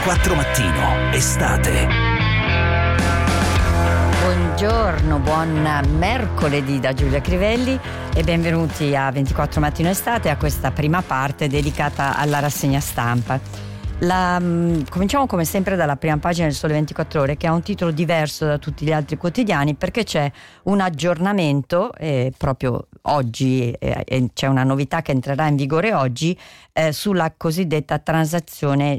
24 Mattino, estate. Buongiorno, buon mercoledì da Giulia Crivelli e benvenuti a 24 Mattino Estate, a questa prima parte dedicata alla rassegna stampa. Cominciamo come sempre dalla prima pagina del Sole 24 Ore, che ha un titolo diverso da tutti gli altri quotidiani perché c'è un aggiornamento proprio oggi, c'è una novità che entrerà in vigore oggi sulla cosiddetta transizione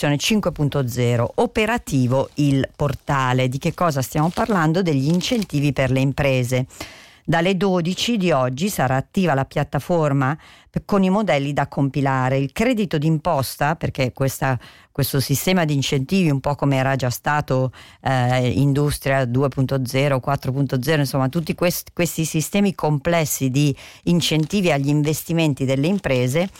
5.0, operativo il portale. Di che cosa stiamo parlando? Degli incentivi per le imprese. Dalle 12 di oggi sarà attiva la piattaforma con i modelli da compilare. Il credito d'imposta, perché questo sistema di incentivi, un po' come era già stato Industria 2.0, 4.0, insomma tutti questi sistemi complessi di incentivi agli investimenti delle imprese,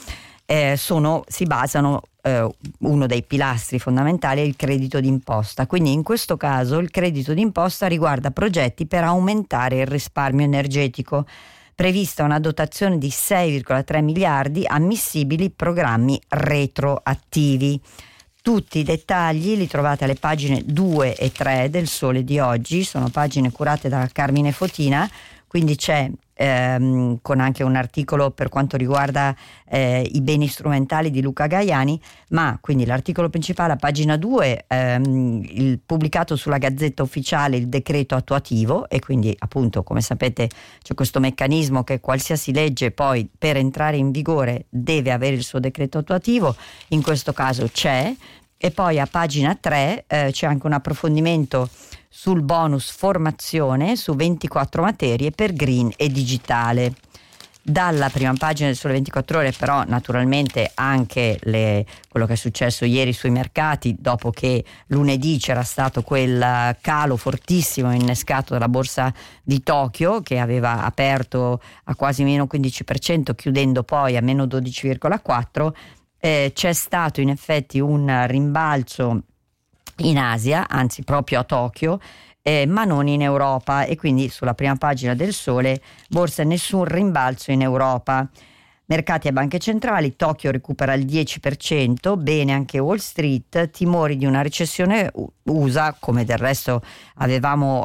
si basano, uno dei pilastri fondamentali è il credito d'imposta. Quindi in questo caso il credito d'imposta riguarda progetti per aumentare il risparmio energetico. Prevista una dotazione di 6,3 miliardi ammissibili programmi retroattivi. Tutti i dettagli li trovate alle pagine 2 e 3 del Sole di oggi, sono pagine curate da Carmine Fotina, quindi c'è con anche un articolo per quanto riguarda i beni strumentali di Luca Gaiani, ma quindi l'articolo principale a pagina 2, il pubblicato sulla Gazzetta Ufficiale il decreto attuativo, e quindi appunto, come sapete, c'è questo meccanismo che qualsiasi legge poi per entrare in vigore deve avere il suo decreto attuativo, in questo caso c'è. E poi a pagina 3 c'è anche un approfondimento sul bonus formazione su 24 materie per green e digitale. Dalla prima pagina del Sole 24 Ore però naturalmente anche quello che è successo ieri sui mercati, dopo che lunedì c'era stato quel calo fortissimo innescato dalla borsa di Tokyo, che aveva aperto a quasi meno 15%, chiudendo poi a meno 12,4%. C'è stato in effetti un rimbalzo in Asia, anzi proprio a Tokyo, ma non in Europa, e quindi sulla prima pagina del Sole borsa nessun rimbalzo in Europa. Mercati e banche centrali, Tokyo recupera il 10%, bene anche Wall Street, timori di una recessione USA, come del resto avevamo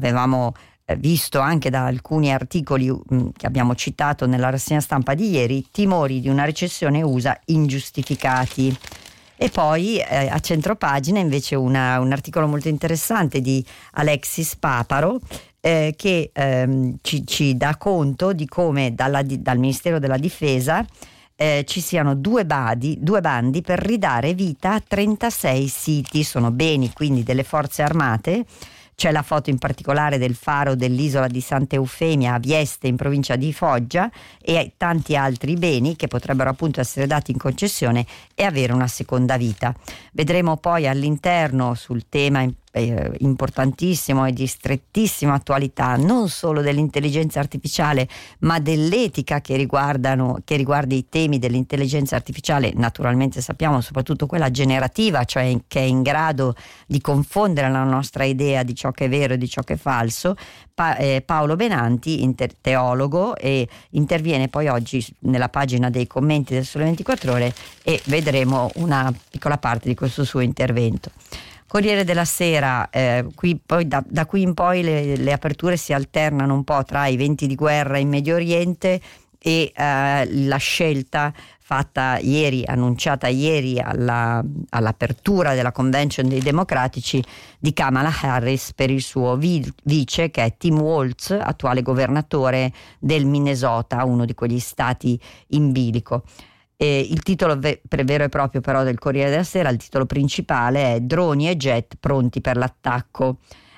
visto anche da alcuni articoli che abbiamo citato nella rassegna stampa di ieri, timori di una recessione USA ingiustificati. E poi a centropagina invece un articolo molto interessante di Alexis Paparo, che ci dà conto di come dal Ministero della Difesa ci siano due bandi per ridare vita a 36 siti, sono beni quindi delle forze armate. C'è la foto in particolare del faro dell'isola di Santa Eufemia a Vieste in provincia di Foggia, e tanti altri beni che potrebbero appunto essere dati in concessione e avere una seconda vita. Vedremo poi all'interno sul tema importantissimo e di strettissima attualità, non solo dell'intelligenza artificiale ma dell'etica che riguarda i temi dell'intelligenza artificiale, naturalmente sappiamo soprattutto quella generativa, cioè che è in grado di confondere la nostra idea di ciò che è vero e di ciò che è falso. Paolo Benanti, teologo, e interviene poi oggi nella pagina dei commenti del Sole 24 Ore e vedremo una piccola parte di questo suo intervento. Corriere della Sera, qui poi da qui in poi le aperture si alternano un po' tra i venti di guerra in Medio Oriente e la scelta fatta ieri, annunciata ieri all'apertura della convention dei democratici, di Kamala Harris per il suo vice, che è Tim Walz, attuale governatore del Minnesota, uno di quegli stati in bilico. Il titolo vero e proprio però del Corriere della Sera, il titolo principale è droni e jet pronti per l'attacco.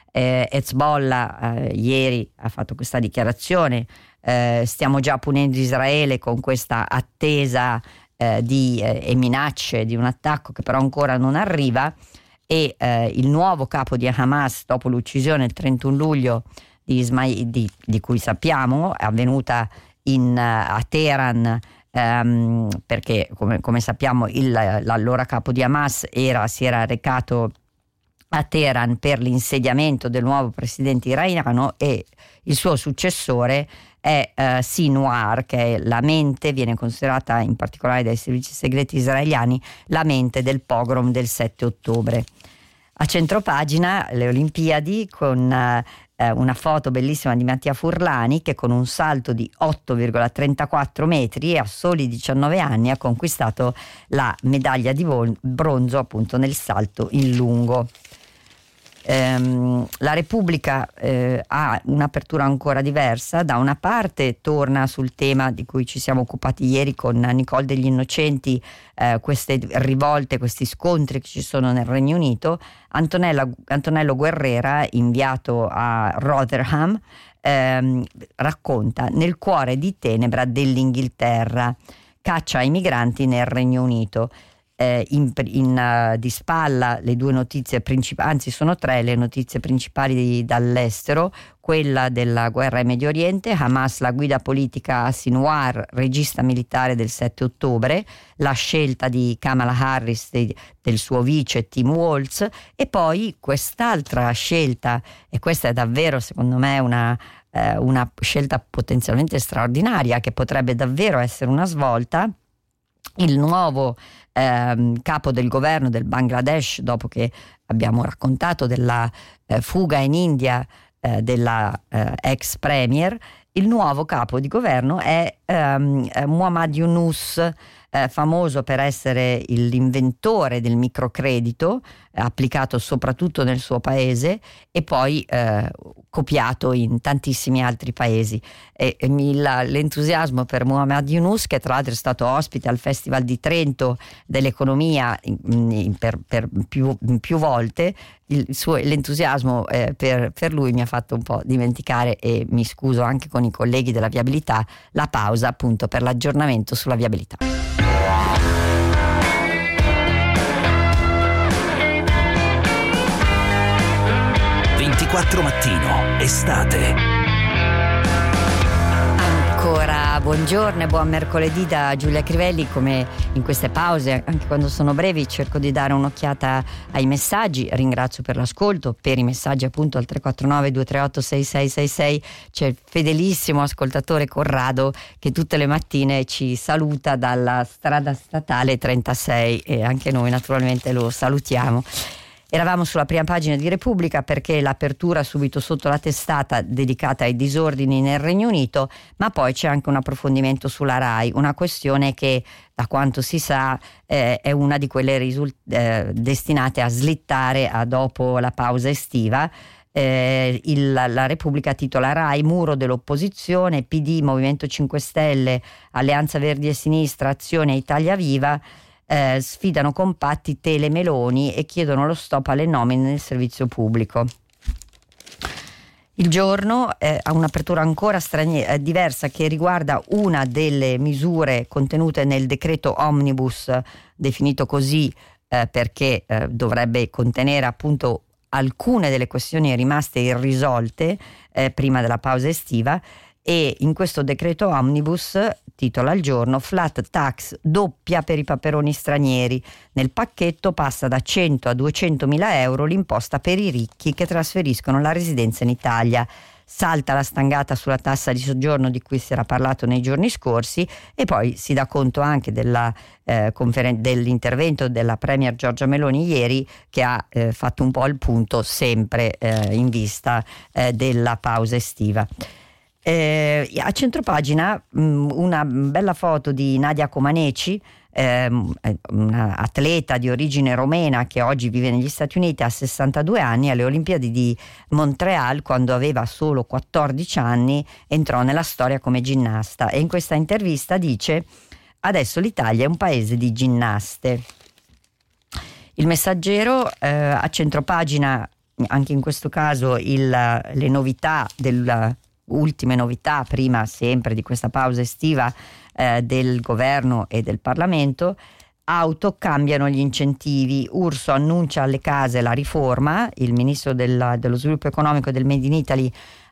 Hezbollah ieri ha fatto questa dichiarazione, stiamo già punendo Israele con questa attesa e minacce di un attacco che però ancora non arriva, e il nuovo capo di Hamas, dopo l'uccisione il 31 luglio di cui sappiamo è avvenuta a Teheran, perché come sappiamo l'allora capo di Hamas si era recato a Teheran per l'insediamento del nuovo presidente iraniano, e il suo successore è Sinwar, che è la mente, viene considerata in particolare dai servizi segreti israeliani la mente del pogrom del 7 ottobre. A centropagina le Olimpiadi con una foto bellissima di Mattia Furlani, che con un salto di 8,34 metri e a soli 19 anni ha conquistato la medaglia di bronzo appunto nel salto in lungo. La Repubblica ha un'apertura ancora diversa. Da una parte torna sul tema di cui ci siamo occupati ieri con Nicole Degli Innocenti, queste rivolte, questi scontri che ci sono nel Regno Unito. Antonello Guerrera, inviato a Rotherham, racconta: nel cuore di tenebra dell'Inghilterra, caccia ai migranti nel Regno Unito. Di spalla le due notizie principali, anzi sono tre le notizie principali dall'estero: quella della guerra in Medio Oriente, Hamas la guida politica a Sinwar, regista militare del 7 ottobre, la scelta di Kamala Harris del suo vice Tim Walz, e poi quest'altra scelta, e questa è davvero secondo me una scelta potenzialmente straordinaria, che potrebbe davvero essere una svolta. Il nuovo capo del governo del Bangladesh, dopo che abbiamo raccontato della fuga in India della ex premier, il nuovo capo di governo è Muhammad Yunus, famoso per essere l'inventore del microcredito, applicato soprattutto nel suo paese e poi copiato in tantissimi altri paesi. L'entusiasmo per Muhammad Yunus, che tra l'altro è stato ospite al Festival di Trento dell'economia per più volte, l'entusiasmo per lui mi ha fatto un po' dimenticare, e mi scuso anche con i colleghi della viabilità, la pausa appunto per l'aggiornamento sulla viabilità. Mattino, estate. Ancora buongiorno e buon mercoledì da Giulia Crivelli. Come in queste pause, anche quando sono brevi, cerco di dare un'occhiata ai messaggi. Ringrazio per l'ascolto, per i messaggi appunto al 349 238 6666. C'è il fedelissimo ascoltatore Corrado che tutte le mattine ci saluta dalla strada statale 36, e anche noi naturalmente lo salutiamo. Eravamo sulla prima pagina di Repubblica perché l'apertura subito sotto la testata dedicata ai disordini nel Regno Unito, ma poi c'è anche un approfondimento sulla RAI, una questione che, da quanto si sa, è una di quelle destinate a slittare a dopo la pausa estiva. La Repubblica titola: RAI, muro dell'opposizione, PD, Movimento 5 Stelle, Alleanza Verdi e Sinistra, Azione, Italia Viva sfidano compatti Tele Meloni e chiedono lo stop alle nomine nel servizio pubblico. Il Giorno ha un'apertura ancora diversa, che riguarda una delle misure contenute nel decreto Omnibus, definito così perché dovrebbe contenere appunto alcune delle questioni rimaste irrisolte prima della pausa estiva. E in questo decreto Omnibus, titola il Giorno, flat tax doppia per i paperoni stranieri. Nel pacchetto passa da 100 a 200 mila euro l'imposta per i ricchi che trasferiscono la residenza in Italia. Salta la stangata sulla tassa di soggiorno di cui si era parlato nei giorni scorsi, e poi si dà conto anche dell'intervento della premier Giorgia Meloni ieri, che ha fatto un po' il punto sempre in vista della pausa estiva. A centropagina una bella foto di Nadia Comaneci, una atleta di origine romena che oggi vive negli Stati Uniti, ha 62 anni. Alle Olimpiadi di Montreal, quando aveva solo 14 anni, entrò nella storia come ginnasta, e in questa intervista dice: adesso l'Italia è un paese di ginnaste. Il Messaggero a centropagina, anche in questo caso le novità ultime novità, prima sempre di questa pausa estiva, del governo e del Parlamento. Auto, cambiano gli incentivi, Urso annuncia alle case la riforma, il ministro dello sviluppo economico e del Made in Italy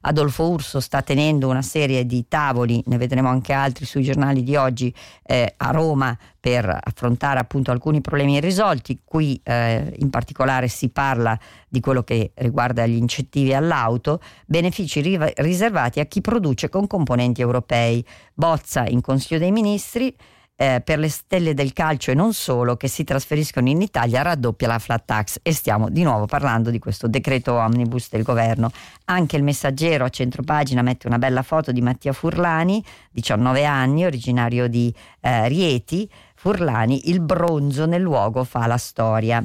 Adolfo Urso sta tenendo una serie di tavoli, ne vedremo anche altri sui giornali di oggi, a Roma, per affrontare appunto alcuni problemi irrisolti. Qui in particolare si parla di quello che riguarda gli incentivi all'auto, benefici riservati a chi produce con componenti europei. Bozza in Consiglio dei Ministri. Per le stelle del calcio e non solo che si trasferiscono in Italia raddoppia la flat tax, e stiamo di nuovo parlando di questo decreto omnibus del governo. Anche il Messaggero a centropagina mette una bella foto di Mattia Furlani, 19 anni, originario di Rieti. Furlani, il bronzo nel lungo fa la storia.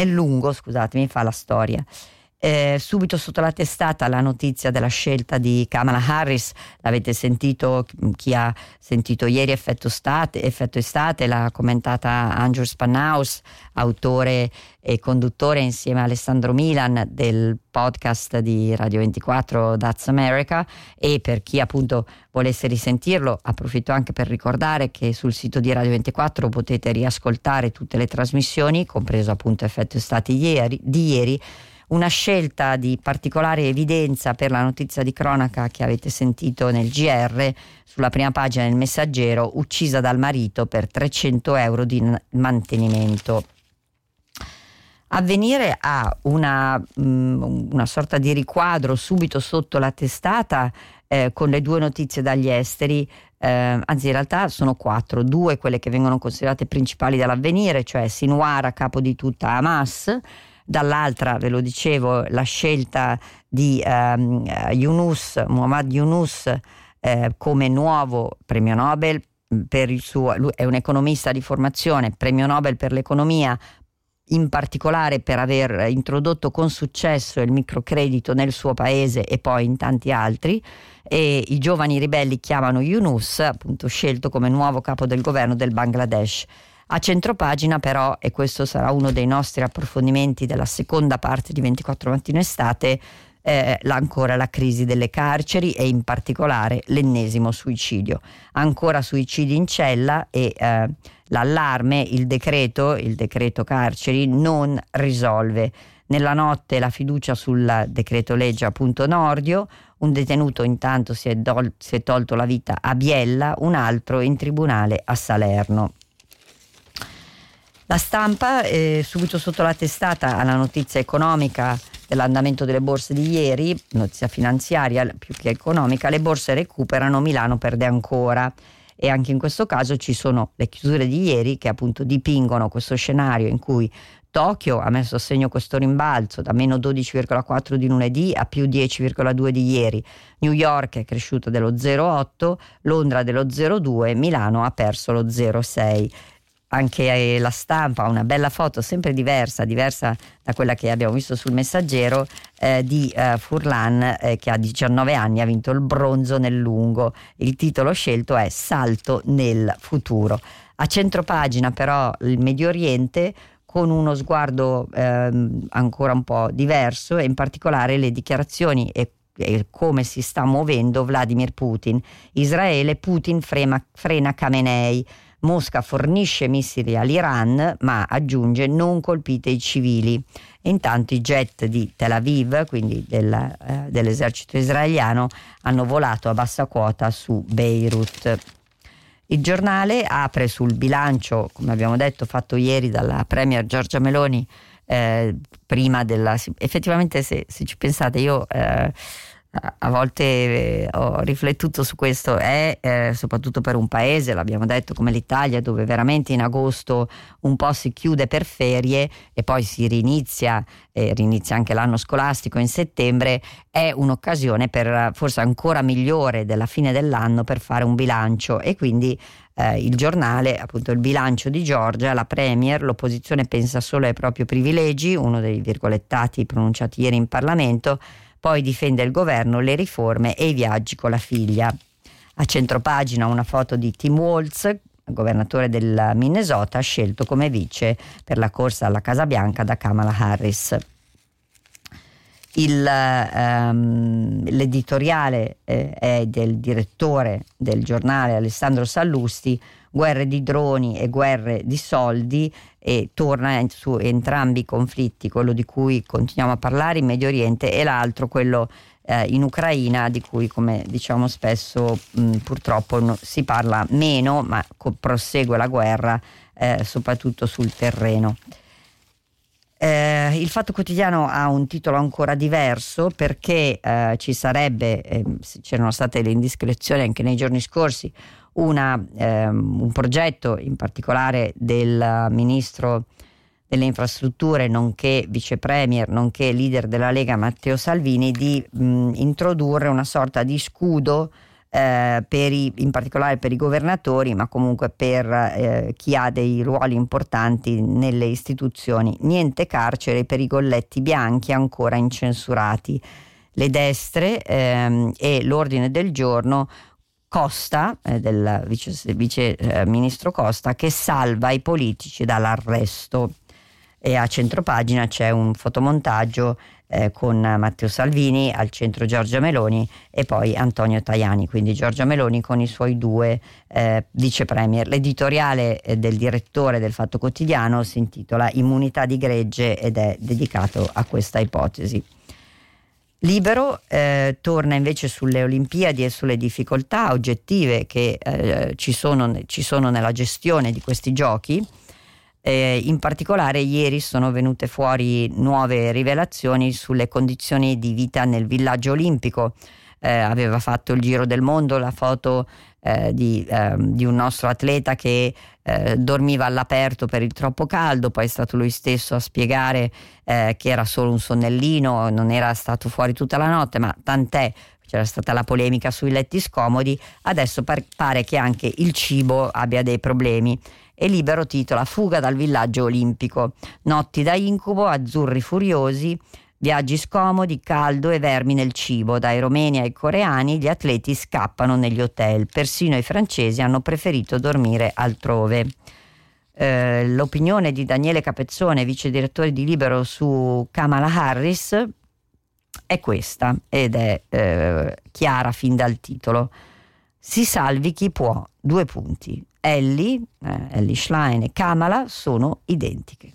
Subito sotto la testata la notizia della scelta di Kamala Harris. L'avete sentito, chi ha sentito ieri Effetto Estate, l'ha commentata Andrew Spanhaus, autore e conduttore insieme a Alessandro Milan del podcast di Radio 24 That's America. E per chi appunto volesse risentirlo, approfitto anche per ricordare che sul sito di Radio 24 potete riascoltare tutte le trasmissioni, compreso appunto Effetto Estate di ieri. Una scelta di particolare evidenza per la notizia di cronaca che avete sentito nel GR, sulla prima pagina del Messaggero: uccisa dal marito per 300 euro di mantenimento. Avvenire ha una sorta di riquadro subito sotto la testata, con le due notizie dagli esteri, anzi in realtà sono 4, 2 quelle che vengono considerate principali dall'Avvenire, cioè Sinwar, capo di tutta Hamas. Dall'altra, ve lo dicevo, la scelta di Muhammad Yunus come nuovo premio Nobel per lui è un economista di formazione, premio Nobel per l'economia, in particolare per aver introdotto con successo il microcredito nel suo paese e poi in tanti altri. E i giovani ribelli chiamano Yunus, appunto, scelto come nuovo capo del governo del Bangladesh. A centropagina però, e questo sarà uno dei nostri approfondimenti della seconda parte di 24 Mattino Estate, ancora la crisi delle carceri e in particolare l'ennesimo suicidio. Ancora suicidi in cella e l'allarme, il decreto carceri non risolve. Nella notte la fiducia sul decreto legge appunto Nordio, un detenuto intanto si è tolto la vita a Biella, un altro in tribunale a Salerno. La Stampa, subito sotto la testata alla notizia economica dell'andamento delle borse di ieri, notizia finanziaria più che economica: le borse recuperano, Milano perde ancora. E anche in questo caso ci sono le chiusure di ieri che appunto dipingono questo scenario in cui Tokyo ha messo a segno questo rimbalzo da meno 12,4 di lunedì a più 10,2 di ieri. New York è cresciuta dello 0,8, Londra dello 0,2, Milano ha perso lo 0,6. Anche la Stampa ha una bella foto, sempre diversa da quella che abbiamo visto sul Messaggero, di Furlan, che a 19 anni ha vinto il bronzo nel lungo. Il titolo scelto è Salto nel futuro. A centropagina però il Medio Oriente, con uno sguardo ancora un po' diverso, e in particolare le dichiarazioni e come si sta muovendo Vladimir Putin. Israele, Putin frena Khamenei. Mosca fornisce missili all'Iran, ma aggiunge: non colpite i civili. E intanto i jet di Tel Aviv, quindi dell'esercito israeliano, hanno volato a bassa quota su Beirut. Il Giornale apre sul bilancio, come abbiamo detto, fatto ieri dalla premier Giorgia Meloni, prima della... Effettivamente se ci pensate, io... a volte ho riflettuto su questo, soprattutto per un paese, l'abbiamo detto, come l'Italia, dove veramente in agosto un po' si chiude per ferie e poi si rinizia anche l'anno scolastico in settembre. È un'occasione per forse ancora migliore della fine dell'anno per fare un bilancio, e quindi il Giornale, appunto, il bilancio di Giorgia, la premier, l'opposizione pensa solo ai propri privilegi, uno dei virgolettati pronunciati ieri in Parlamento. Poi difende il governo, le riforme e i viaggi con la figlia. A centropagina una foto di Tim Walz, governatore del Minnesota, scelto come vice per la corsa alla Casa Bianca da Kamala Harris. L'editoriale è del direttore del giornale Alessandro Sallusti, guerre di droni e guerre di soldi, e torna su entrambi i conflitti, quello di cui continuiamo a parlare in Medio Oriente e l'altro, quello in Ucraina, di cui, come diciamo spesso, purtroppo si parla meno, ma prosegue la guerra soprattutto sul terreno. Il Fatto Quotidiano ha un titolo ancora diverso, perché ci sarebbe, c'erano state le indiscrezioni anche nei giorni scorsi, un progetto in particolare del ministro delle infrastrutture nonché vice premier nonché leader della Lega Matteo Salvini di introdurre una sorta di scudo in particolare per i governatori, ma comunque per chi ha dei ruoli importanti nelle istituzioni. Niente carcere per i golletti bianchi ancora incensurati. Le destre e l'ordine del giorno Costa, del vice ministro Costa, che salva i politici dall'arresto. E a centropagina c'è un fotomontaggio con Matteo Salvini, al centro Giorgia Meloni e poi Antonio Tajani, quindi Giorgia Meloni con i suoi due vice premier. L'editoriale del direttore del Fatto Quotidiano si intitola Immunità di gregge ed è dedicato a questa ipotesi. Libero torna invece sulle Olimpiadi e sulle difficoltà oggettive che ci sono nella gestione di questi giochi. In particolare ieri sono venute fuori nuove rivelazioni sulle condizioni di vita nel villaggio olimpico. Aveva fatto il giro del mondo la foto di un nostro atleta che dormiva all'aperto per il troppo caldo, poi è stato lui stesso a spiegare che era solo un sonnellino, non era stato fuori tutta la notte, ma tant'è. C'era stata la polemica sui letti scomodi, adesso pare che anche il cibo abbia dei problemi. E Libero titola Fuga dal villaggio olimpico, notti da incubo, azzurri furiosi, viaggi scomodi, caldo e vermi nel cibo. Dai romeni ai coreani gli atleti scappano negli hotel, persino i francesi hanno preferito dormire altrove. L'opinione di Daniele Capezzone, vice direttore di Libero, su Kamala Harris è questa, ed è chiara fin dal titolo: si salvi chi può, : Ellie Schlein e Kamala sono identiche.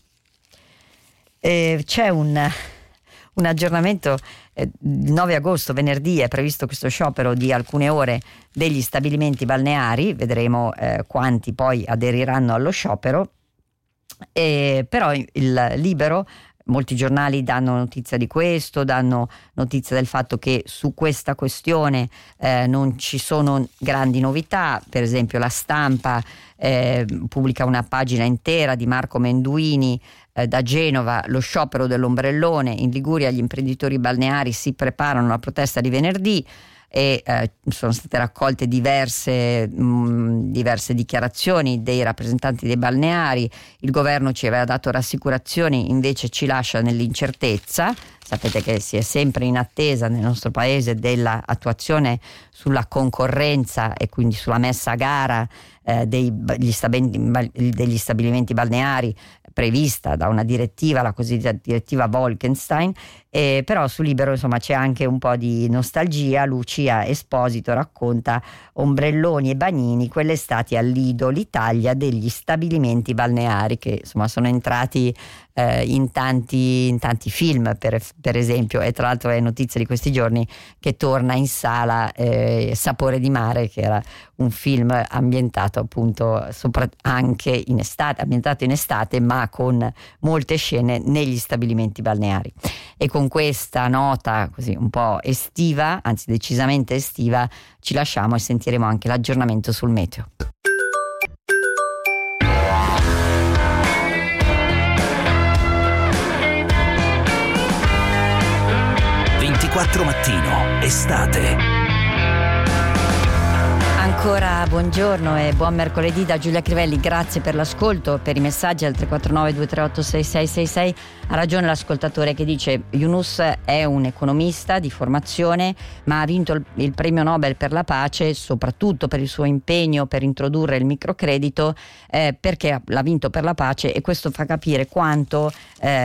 C'è un aggiornamento. Il 9 agosto, venerdì, è previsto questo sciopero di alcune ore degli stabilimenti balneari. Vedremo quanti poi aderiranno allo sciopero. Però il Libero, molti giornali danno notizia di questo, danno notizia del fatto che su questa questione non ci sono grandi novità. Per esempio La Stampa pubblica una pagina intera di Marco Menduini da Genova: lo sciopero dell'ombrellone, in Liguria gli imprenditori balneari si preparano alla protesta di venerdì. E sono state raccolte diverse dichiarazioni dei rappresentanti dei balneari. Il governo ci aveva dato rassicurazioni, invece ci lascia nell'incertezza. Sapete che si è sempre in attesa nel nostro paese della attuazione sulla concorrenza e quindi sulla messa a gara degli stabilimenti balneari, prevista da una direttiva, la cosiddetta direttiva Bolkestein. Però su Libero, insomma, c'è anche un po' di nostalgia. Lucia Esposito racconta ombrelloni e bagnini, quell'estate al Lido, l'Italia degli stabilimenti balneari, che insomma sono entrati in tanti film, per esempio. E tra l'altro è notizia di questi giorni che torna in sala Sapore di mare, che era un film ambientato appunto anche in estate, ma con molte scene negli stabilimenti balneari. E con questa nota così un po' estiva, anzi decisamente estiva, ci lasciamo e sentiremo anche l'aggiornamento sul meteo. Mattino, estate. Ancora buongiorno e buon mercoledì da Giulia Crivelli. Grazie per l'ascolto, per i messaggi al 349 238 6666. Ha ragione l'ascoltatore che dice: Yunus è un economista di formazione, ma ha vinto il premio Nobel per la pace soprattutto per il suo impegno per introdurre il microcredito, perché l'ha vinto per la pace, e questo fa capire quanto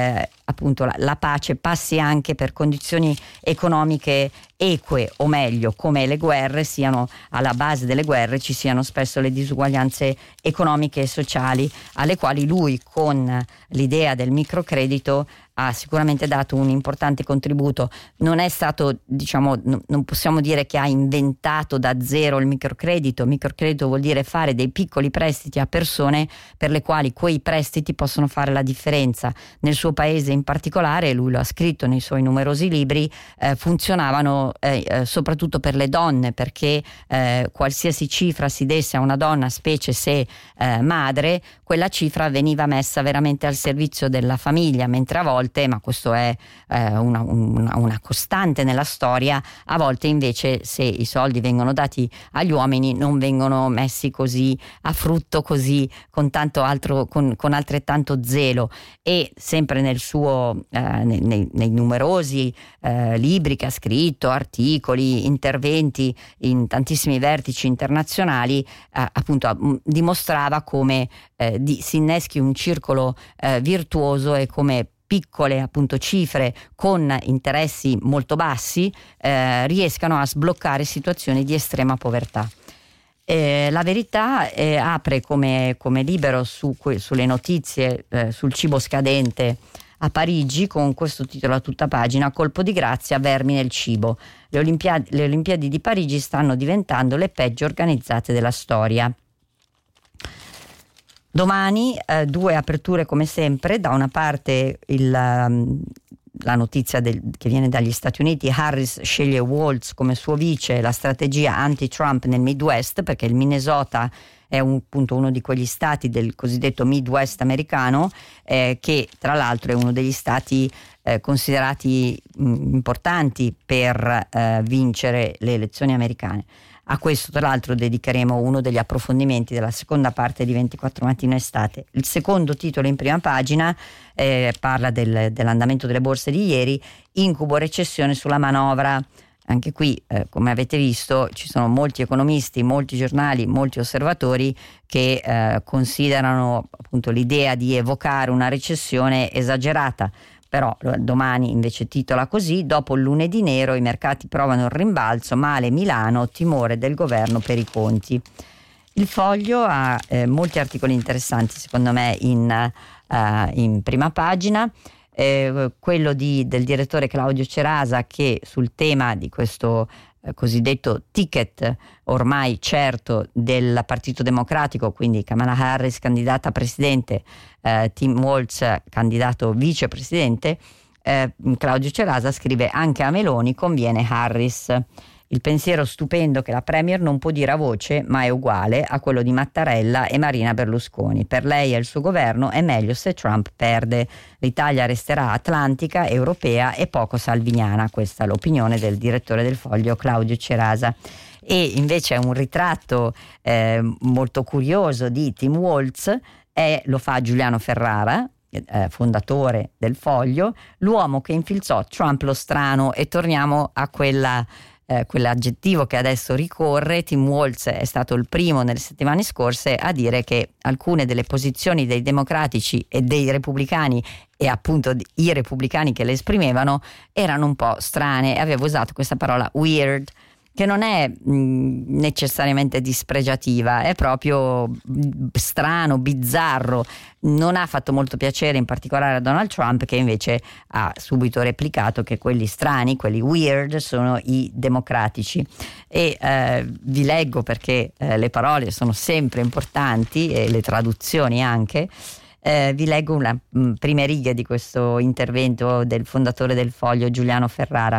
appunto la pace passi anche per condizioni economiche eque, o meglio, come le guerre siano alla base delle guerre, ci siano spesso le disuguaglianze economiche e sociali, alle quali lui, con l'idea del microcredito, ha sicuramente dato un importante contributo. Non è stato, diciamo, non possiamo dire che ha inventato da zero il microcredito. Il microcredito vuol dire fare dei piccoli prestiti a persone per le quali quei prestiti possono fare la differenza. Nel suo paese in particolare, lui lo ha scritto nei suoi numerosi libri, funzionavano soprattutto per le donne, perché qualsiasi cifra si desse a una donna, specie se madre, quella cifra veniva messa veramente al servizio della famiglia, mentre a volte, ma questo è una costante nella storia, a volte invece se i soldi vengono dati agli uomini non vengono messi così a frutto, così con tanto altro, con altrettanto zelo. E sempre nel suo nei numerosi libri che ha scritto, articoli, interventi in tantissimi vertici internazionali, appunto dimostrava come si inneschi un circolo virtuoso, e come piccole appunto cifre con interessi molto bassi riescano a sbloccare situazioni di estrema povertà. La Verità apre come libero sulle notizie sul cibo scadente a Parigi con questo titolo a tutta pagina: colpo di grazia, vermi nel cibo. Le Olimpiadi di Parigi stanno diventando le peggio organizzate della storia. Domani due aperture come sempre. Da una parte la notizia che viene dagli Stati Uniti: Harris sceglie Walz come suo vice, la strategia anti-Trump nel Midwest, perché il Minnesota è appunto uno di quegli stati del cosiddetto Midwest americano, che tra l'altro è uno degli stati considerati importanti per vincere le elezioni americane. A questo tra l'altro dedicheremo uno degli approfondimenti della seconda parte di 24 Mattino Estate. Il secondo titolo in prima pagina parla dell'andamento delle borse di ieri: incubo recessione sulla manovra. Anche qui, come avete visto, ci sono molti economisti, molti giornali, molti osservatori che considerano appunto l'idea di evocare una recessione esagerata. Però domani invece titola così: dopo il lunedì nero i mercati provano il rimbalzo, male Milano, timore del governo per i conti. Il Foglio ha molti articoli interessanti secondo me in prima pagina. Quello del direttore Claudio Cerasa, che sul tema di questo cosiddetto ticket ormai certo del Partito Democratico, quindi Kamala Harris candidata a presidente, Tim Walz candidato vicepresidente, Claudio Cerasa scrive: anche a Meloni conviene Harris. Il pensiero stupendo che la Premier non può dire a voce, ma è uguale a quello di Mattarella e Marina Berlusconi. Per lei e il suo governo è meglio se Trump perde. L'Italia resterà atlantica, europea e poco salviniana. Questa è l'opinione del direttore del Foglio, Claudio Cerasa. E invece è un ritratto molto curioso di Tim Walz, lo fa Giuliano Ferrara, fondatore del Foglio, l'uomo che infilzò Trump lo strano. E torniamo a quell'aggettivo che adesso ricorre. Tim Walz è stato il primo nelle settimane scorse a dire che alcune delle posizioni dei democratici e dei repubblicani, e appunto i repubblicani che le esprimevano, erano un po' strane, e aveva usato questa parola weird, che non è necessariamente dispregiativa, è proprio strano, bizzarro. Non ha fatto molto piacere in particolare a Donald Trump, che invece ha subito replicato che quelli strani, quelli weird, sono i democratici. E vi leggo, perché le parole sono sempre importanti e le traduzioni anche. Vi leggo una prime righe di questo intervento del fondatore del Foglio, Giuliano Ferrara.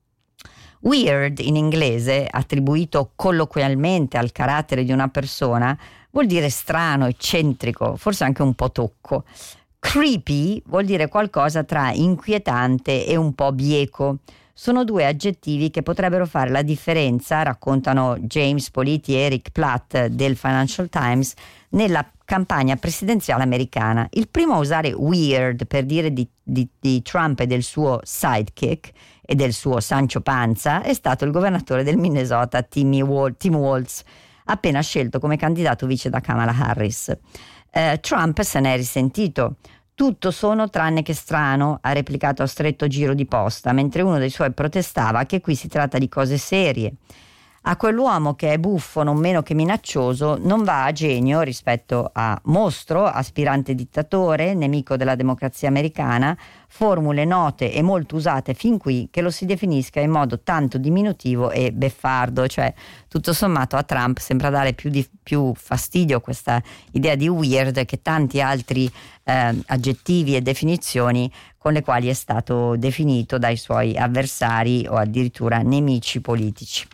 Weird in inglese, attribuito colloquialmente al carattere di una persona, vuol dire strano, eccentrico, forse anche un po' tocco. Creepy vuol dire qualcosa tra inquietante e un po' bieco. Sono due aggettivi che potrebbero fare la differenza, raccontano James Politi e Eric Platt del Financial Times, nella campagna presidenziale americana. Il primo a usare weird per dire di Trump e del suo sidekick e del suo Sancho Panza è stato il governatore del Minnesota Tim Walz, appena scelto come candidato vice da Kamala Harris. Trump se n'è risentito. Tutto sono tranne che strano, ha replicato a stretto giro di posta, mentre uno dei suoi protestava che qui si tratta di cose serie. A quell'uomo che è buffo non meno che minaccioso non va a genio rispetto a mostro, aspirante dittatore, nemico della democrazia americana, formule note e molto usate fin qui che lo si definisca in modo tanto diminutivo e beffardo, cioè tutto sommato a Trump sembra dare più fastidio questa idea di weird che tanti altri aggettivi e definizioni con le quali è stato definito dai suoi avversari o addirittura nemici politici.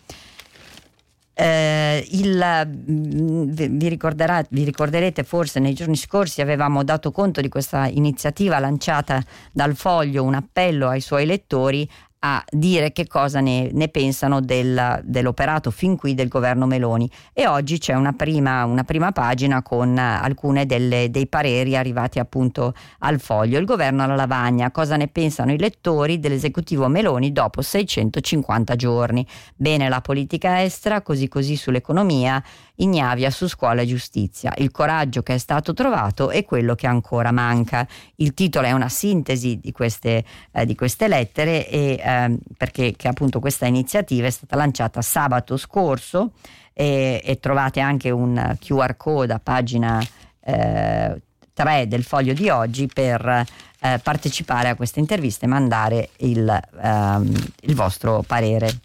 Vi ricorderete forse nei giorni scorsi avevamo dato conto di questa iniziativa lanciata dal Foglio, un appello ai suoi lettori a dire che cosa ne pensano dell'operato fin qui del governo Meloni, e oggi c'è una prima pagina con alcune dei pareri arrivati appunto al Foglio. Il governo alla lavagna, cosa ne pensano i lettori dell'esecutivo Meloni dopo 650 giorni? Bene la politica estera, così sull'economia, ignavia su scuola e giustizia, il coraggio che è stato trovato e quello che ancora manca. Il titolo è una sintesi di queste lettere perché che appunto questa iniziativa è stata lanciata sabato scorso e trovate anche un QR code a pagina 3 del Foglio di oggi per partecipare a questa intervista e mandare il vostro parere.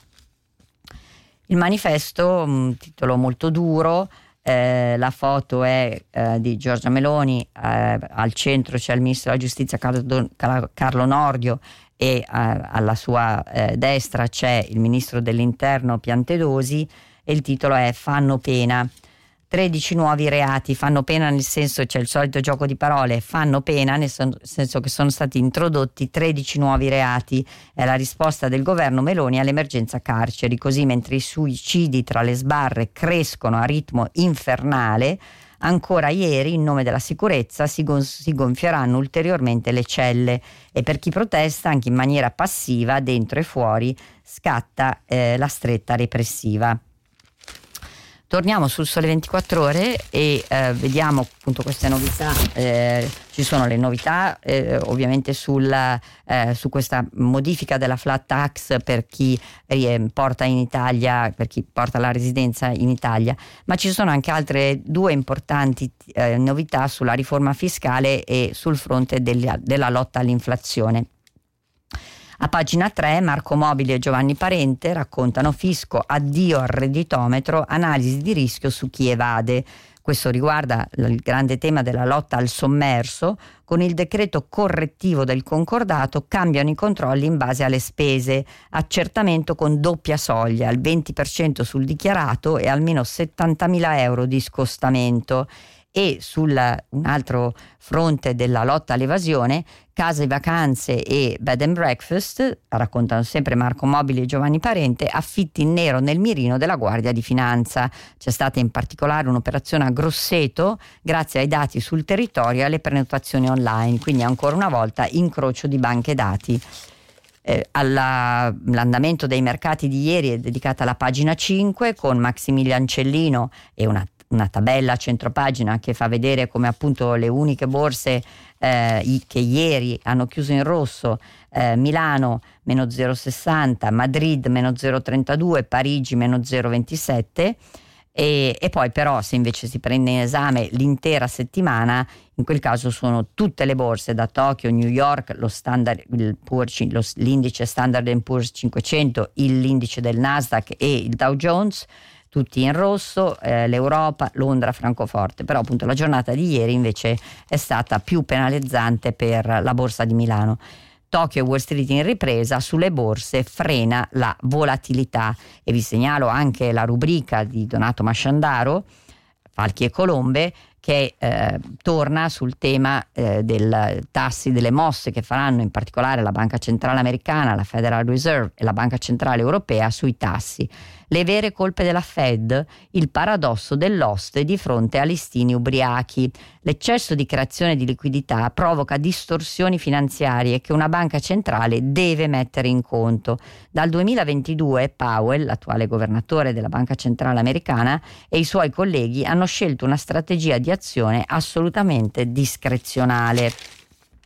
Il manifesto, un titolo molto duro, la foto è di Giorgia Meloni, al centro c'è il ministro della giustizia Carlo Nordio e alla sua destra c'è il ministro dell'interno Piantedosi, e il titolo è Fanno pena. 13 nuovi reati, fanno pena nel senso, c'è il solito gioco di parole, fanno pena nel senso che sono stati introdotti 13 nuovi reati, è la risposta del governo Meloni all'emergenza carceri. Così, mentre i suicidi tra le sbarre crescono a ritmo infernale, ancora ieri in nome della sicurezza si gonfieranno ulteriormente le celle, e per chi protesta anche in maniera passiva dentro e fuori scatta la stretta repressiva. Torniamo sul Sole 24 Ore e vediamo appunto queste novità. Ci sono le novità ovviamente su questa modifica della flat tax per chi porta in Italia, per chi porta la residenza in Italia, ma ci sono anche altre due importanti novità sulla riforma fiscale e sul fronte della lotta all'inflazione. A pagina 3 Marco Mobili e Giovanni Parente raccontano fisco, addio al redditometro, analisi di rischio su chi evade. Questo riguarda il grande tema della lotta al sommerso. Con il decreto correttivo del concordato cambiano i controlli in base alle spese, accertamento con doppia soglia, il 20% sul dichiarato e almeno 70.000 euro di scostamento. E un altro fronte della lotta all'evasione, case vacanze e bed and breakfast, raccontano sempre Marco Mobili e Giovanni Parente, affitti in nero nel mirino della Guardia di Finanza. C'è stata in particolare un'operazione a Grosseto grazie ai dati sul territorio e alle prenotazioni online, quindi ancora una volta incrocio di banche dati. L'andamento dei mercati di ieri è dedicata alla pagina 5 con Maximilian Cellino e una tabella a centropagina che fa vedere come appunto le uniche borse che ieri hanno chiuso in rosso, Milano meno 0,60, Madrid meno 0,32, Parigi meno 0,27, e poi però se invece si prende in esame l'intera settimana, in quel caso sono tutte le borse da Tokyo, New York, l'indice Standard & Poor's 500, l'indice del Nasdaq e il Dow Jones, tutti in rosso, l'Europa, Londra, Francoforte. Però appunto la giornata di ieri invece è stata più penalizzante per la borsa di Milano. Tokyo e Wall Street in ripresa, sulle borse frena la volatilità, e vi segnalo anche la rubrica di Donato Masciandaro, Falchi e Colombe, che torna sul tema dei tassi, delle mosse che faranno in particolare la Banca Centrale Americana, la Federal Reserve e la Banca Centrale Europea sui tassi. Le vere colpe della Fed, il paradosso dell'oste di fronte a listini ubriachi. L'eccesso di creazione di liquidità provoca distorsioni finanziarie che una banca centrale deve mettere in conto. Dal 2022 Powell, l'attuale governatore della Banca Centrale Americana, e i suoi colleghi hanno scelto una strategia di azione assolutamente discrezionale.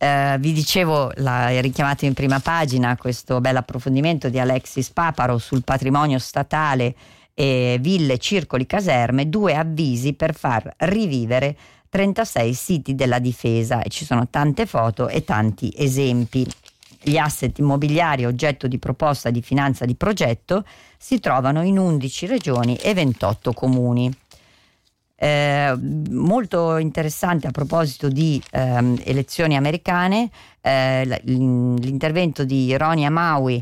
Vi dicevo, richiamato in prima pagina, questo bel approfondimento di Alexis Paparo sul patrimonio statale, ville, circoli, caserme, 2 avvisi per far rivivere 36 siti della difesa, e ci sono tante foto e tanti esempi. Gli asset immobiliari oggetto di proposta di finanza di progetto si trovano in 11 regioni e 28 comuni. Molto interessante a proposito di elezioni americane, l'intervento di Ronnie Amaui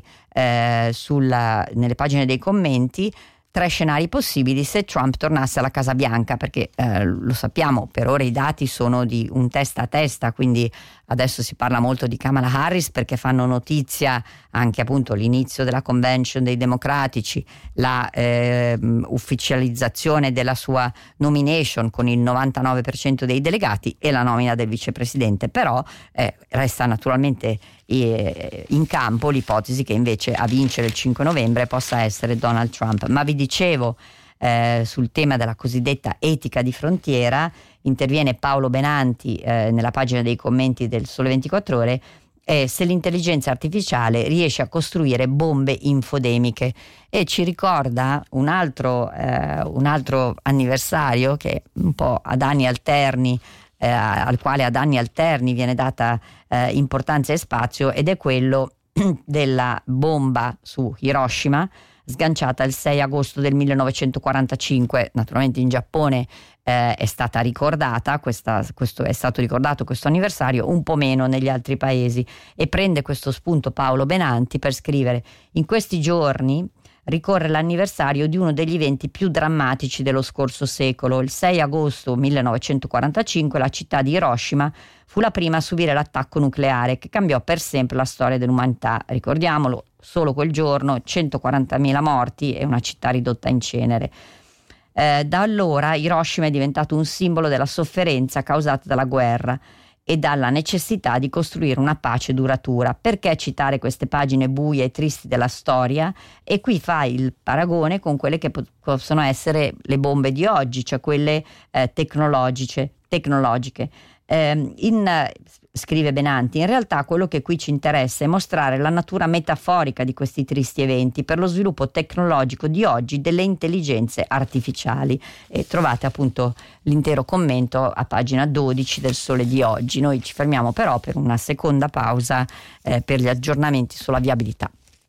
nelle pagine dei commenti. 3 scenari possibili se Trump tornasse alla Casa Bianca, perché lo sappiamo, per ora i dati sono di un testa a testa, quindi adesso si parla molto di Kamala Harris perché fanno notizia anche appunto l'inizio della convention dei democratici, la ufficializzazione della sua nomination con il 99% dei delegati e la nomina del vicepresidente, però resta naturalmente in campo l'ipotesi che invece a vincere il 5 novembre possa essere Donald Trump. Ma vi dicevo, sul tema della cosiddetta etica di frontiera interviene Paolo Benanti nella pagina dei commenti del Sole 24 Ore, se l'intelligenza artificiale riesce a costruire bombe infodemiche, e ci ricorda un altro anniversario che un po' ad anni alterni, al quale ad anni alterni viene data importanza e spazio, ed è quello della bomba su Hiroshima, sganciata il 6 agosto del 1945. Naturalmente in Giappone è stata ricordata, è stato ricordato questo anniversario, un po' meno negli altri paesi, e prende questo spunto Paolo Benanti per scrivere: in questi giorni ricorre l'anniversario di uno degli eventi più drammatici dello scorso secolo. Il 6 agosto 1945 la città di Hiroshima fu la prima a subire l'attacco nucleare che cambiò per sempre la storia dell'umanità. Ricordiamolo, solo quel giorno 140.000 morti e una città ridotta in cenere. Da allora Hiroshima è diventato un simbolo della sofferenza causata dalla guerra e dalla necessità di costruire una pace duratura. Perché citare queste pagine buie e tristi della storia? E qui fa il paragone con quelle che possono essere le bombe di oggi, cioè quelle tecnologiche. Scrive Benanti, in realtà quello che qui ci interessa è mostrare la natura metaforica di questi tristi eventi per lo sviluppo tecnologico di oggi delle intelligenze artificiali, e trovate appunto l'intero commento a pagina 12 del Sole di oggi. Noi ci fermiamo però per una seconda pausa per gli aggiornamenti sulla viabilità.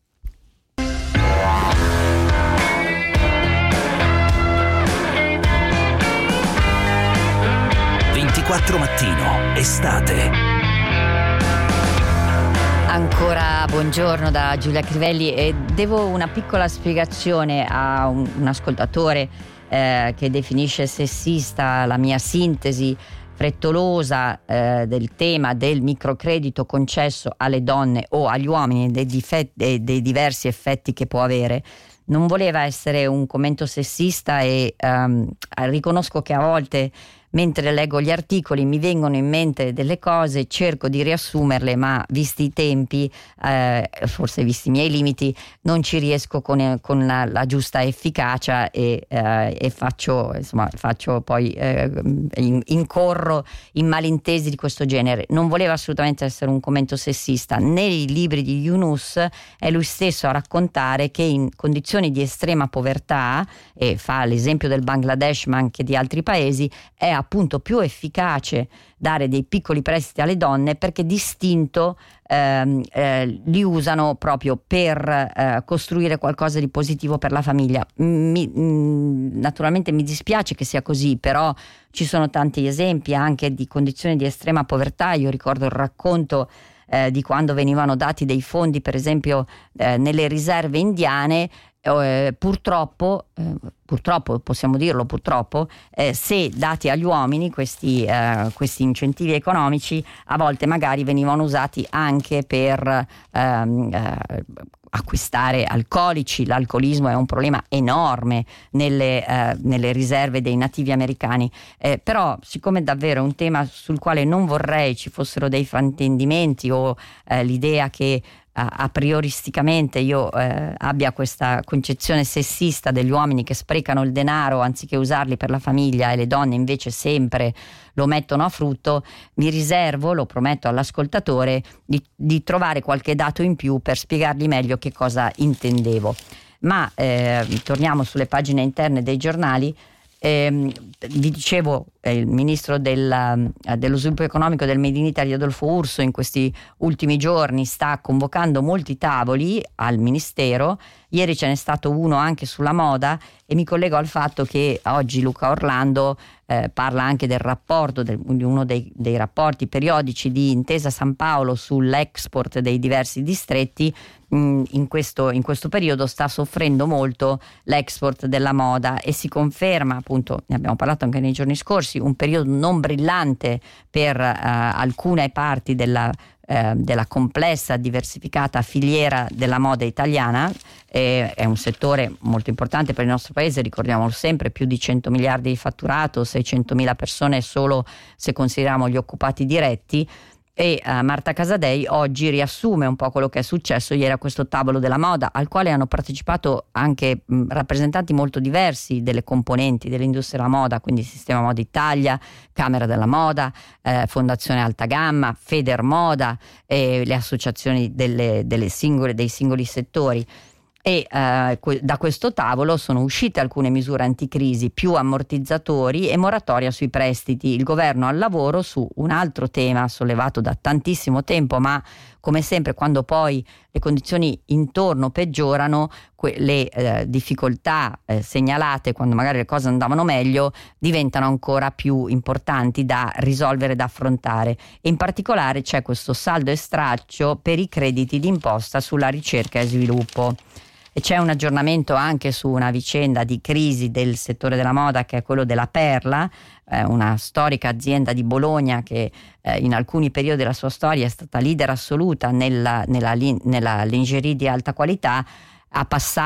Mattino, estate. Ancora buongiorno da Giulia Crivelli, e devo una piccola spiegazione a un ascoltatore che definisce sessista la mia sintesi frettolosa del tema del microcredito concesso alle donne o agli uomini, dei diversi effetti che può avere. Non voleva essere un commento sessista, e riconosco che a volte, mentre leggo gli articoli, mi vengono in mente delle cose, cerco di riassumerle, ma visti i tempi, forse visti i miei limiti, non ci riesco con la giusta efficacia, e faccio poi incorro in malintesi di questo genere. Non voleva assolutamente essere un commento sessista. Nei libri di Yunus è lui stesso a raccontare che in condizioni di estrema povertà, e fa l'esempio del Bangladesh ma anche di altri paesi, è appunto più efficace dare dei piccoli prestiti alle donne, perché distinto li usano proprio per costruire qualcosa di positivo per la famiglia. Naturalmente mi dispiace che sia così, però ci sono tanti esempi anche di condizioni di estrema povertà. Io ricordo il racconto di quando venivano dati dei fondi, per esempio nelle riserve indiane. Purtroppo possiamo dirlo, se dati agli uomini questi incentivi economici, a volte magari venivano usati anche per acquistare alcolici. L'alcolismo è un problema enorme nelle riserve dei nativi americani, però siccome davvero è un tema sul quale non vorrei ci fossero dei fraintendimenti o l'idea che a prioristicamente io abbia questa concezione sessista degli uomini che sprecano il denaro anziché usarli per la famiglia e le donne invece sempre lo mettono a frutto, mi riservo, lo prometto all'ascoltatore, di trovare qualche dato in più per spiegargli meglio che cosa intendevo. Ma torniamo sulle pagine interne dei giornali. Vi dicevo, il ministro dello sviluppo economico del Made in Italy Adolfo Urso in questi ultimi giorni sta convocando molti tavoli al ministero. Ieri ce n'è stato uno anche sulla moda e mi collego al fatto che oggi Luca Orlando parla anche del rapporto, di uno dei rapporti periodici di Intesa San Paolo sull'export dei diversi distretti. In questo periodo sta soffrendo molto l'export della moda e si conferma, appunto, ne abbiamo parlato anche nei giorni scorsi, un periodo non brillante per alcune parti della complessa diversificata filiera della moda italiana. È un settore molto importante per il nostro paese, ricordiamolo sempre, più di 100 miliardi di fatturato, 600.000 persone solo se consideriamo gli occupati diretti. E Marta Casadei oggi riassume un po' quello che è successo ieri a questo tavolo della moda, al quale hanno partecipato anche rappresentanti molto diversi delle componenti dell'industria della moda, quindi Sistema Moda Italia, Camera della Moda, Fondazione Alta Gamma, Federmoda e le associazioni dei singoli settori. E da questo tavolo sono uscite alcune misure anticrisi, più ammortizzatori e moratoria sui prestiti. Il governo al lavoro su un altro tema sollevato da tantissimo tempo, ma come sempre quando poi le condizioni intorno peggiorano, le difficoltà segnalate quando magari le cose andavano meglio diventano ancora più importanti da risolvere, da affrontare. E in particolare c'è questo saldo e stralcio per i crediti d'imposta sulla ricerca e sviluppo. E c'è un aggiornamento anche su una vicenda di crisi del settore della moda, che è quello della Perla, una storica azienda di Bologna che in alcuni periodi della sua storia è stata leader assoluta nella lingerie di alta qualità. Ha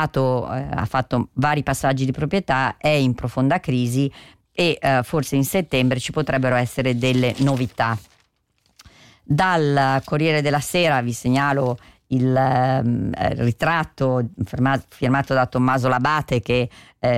fatto vari passaggi di proprietà, è in profonda crisi e forse in settembre ci potrebbero essere delle novità. Dal Corriere della Sera vi segnalo il ritratto firmato da Tommaso Labate, che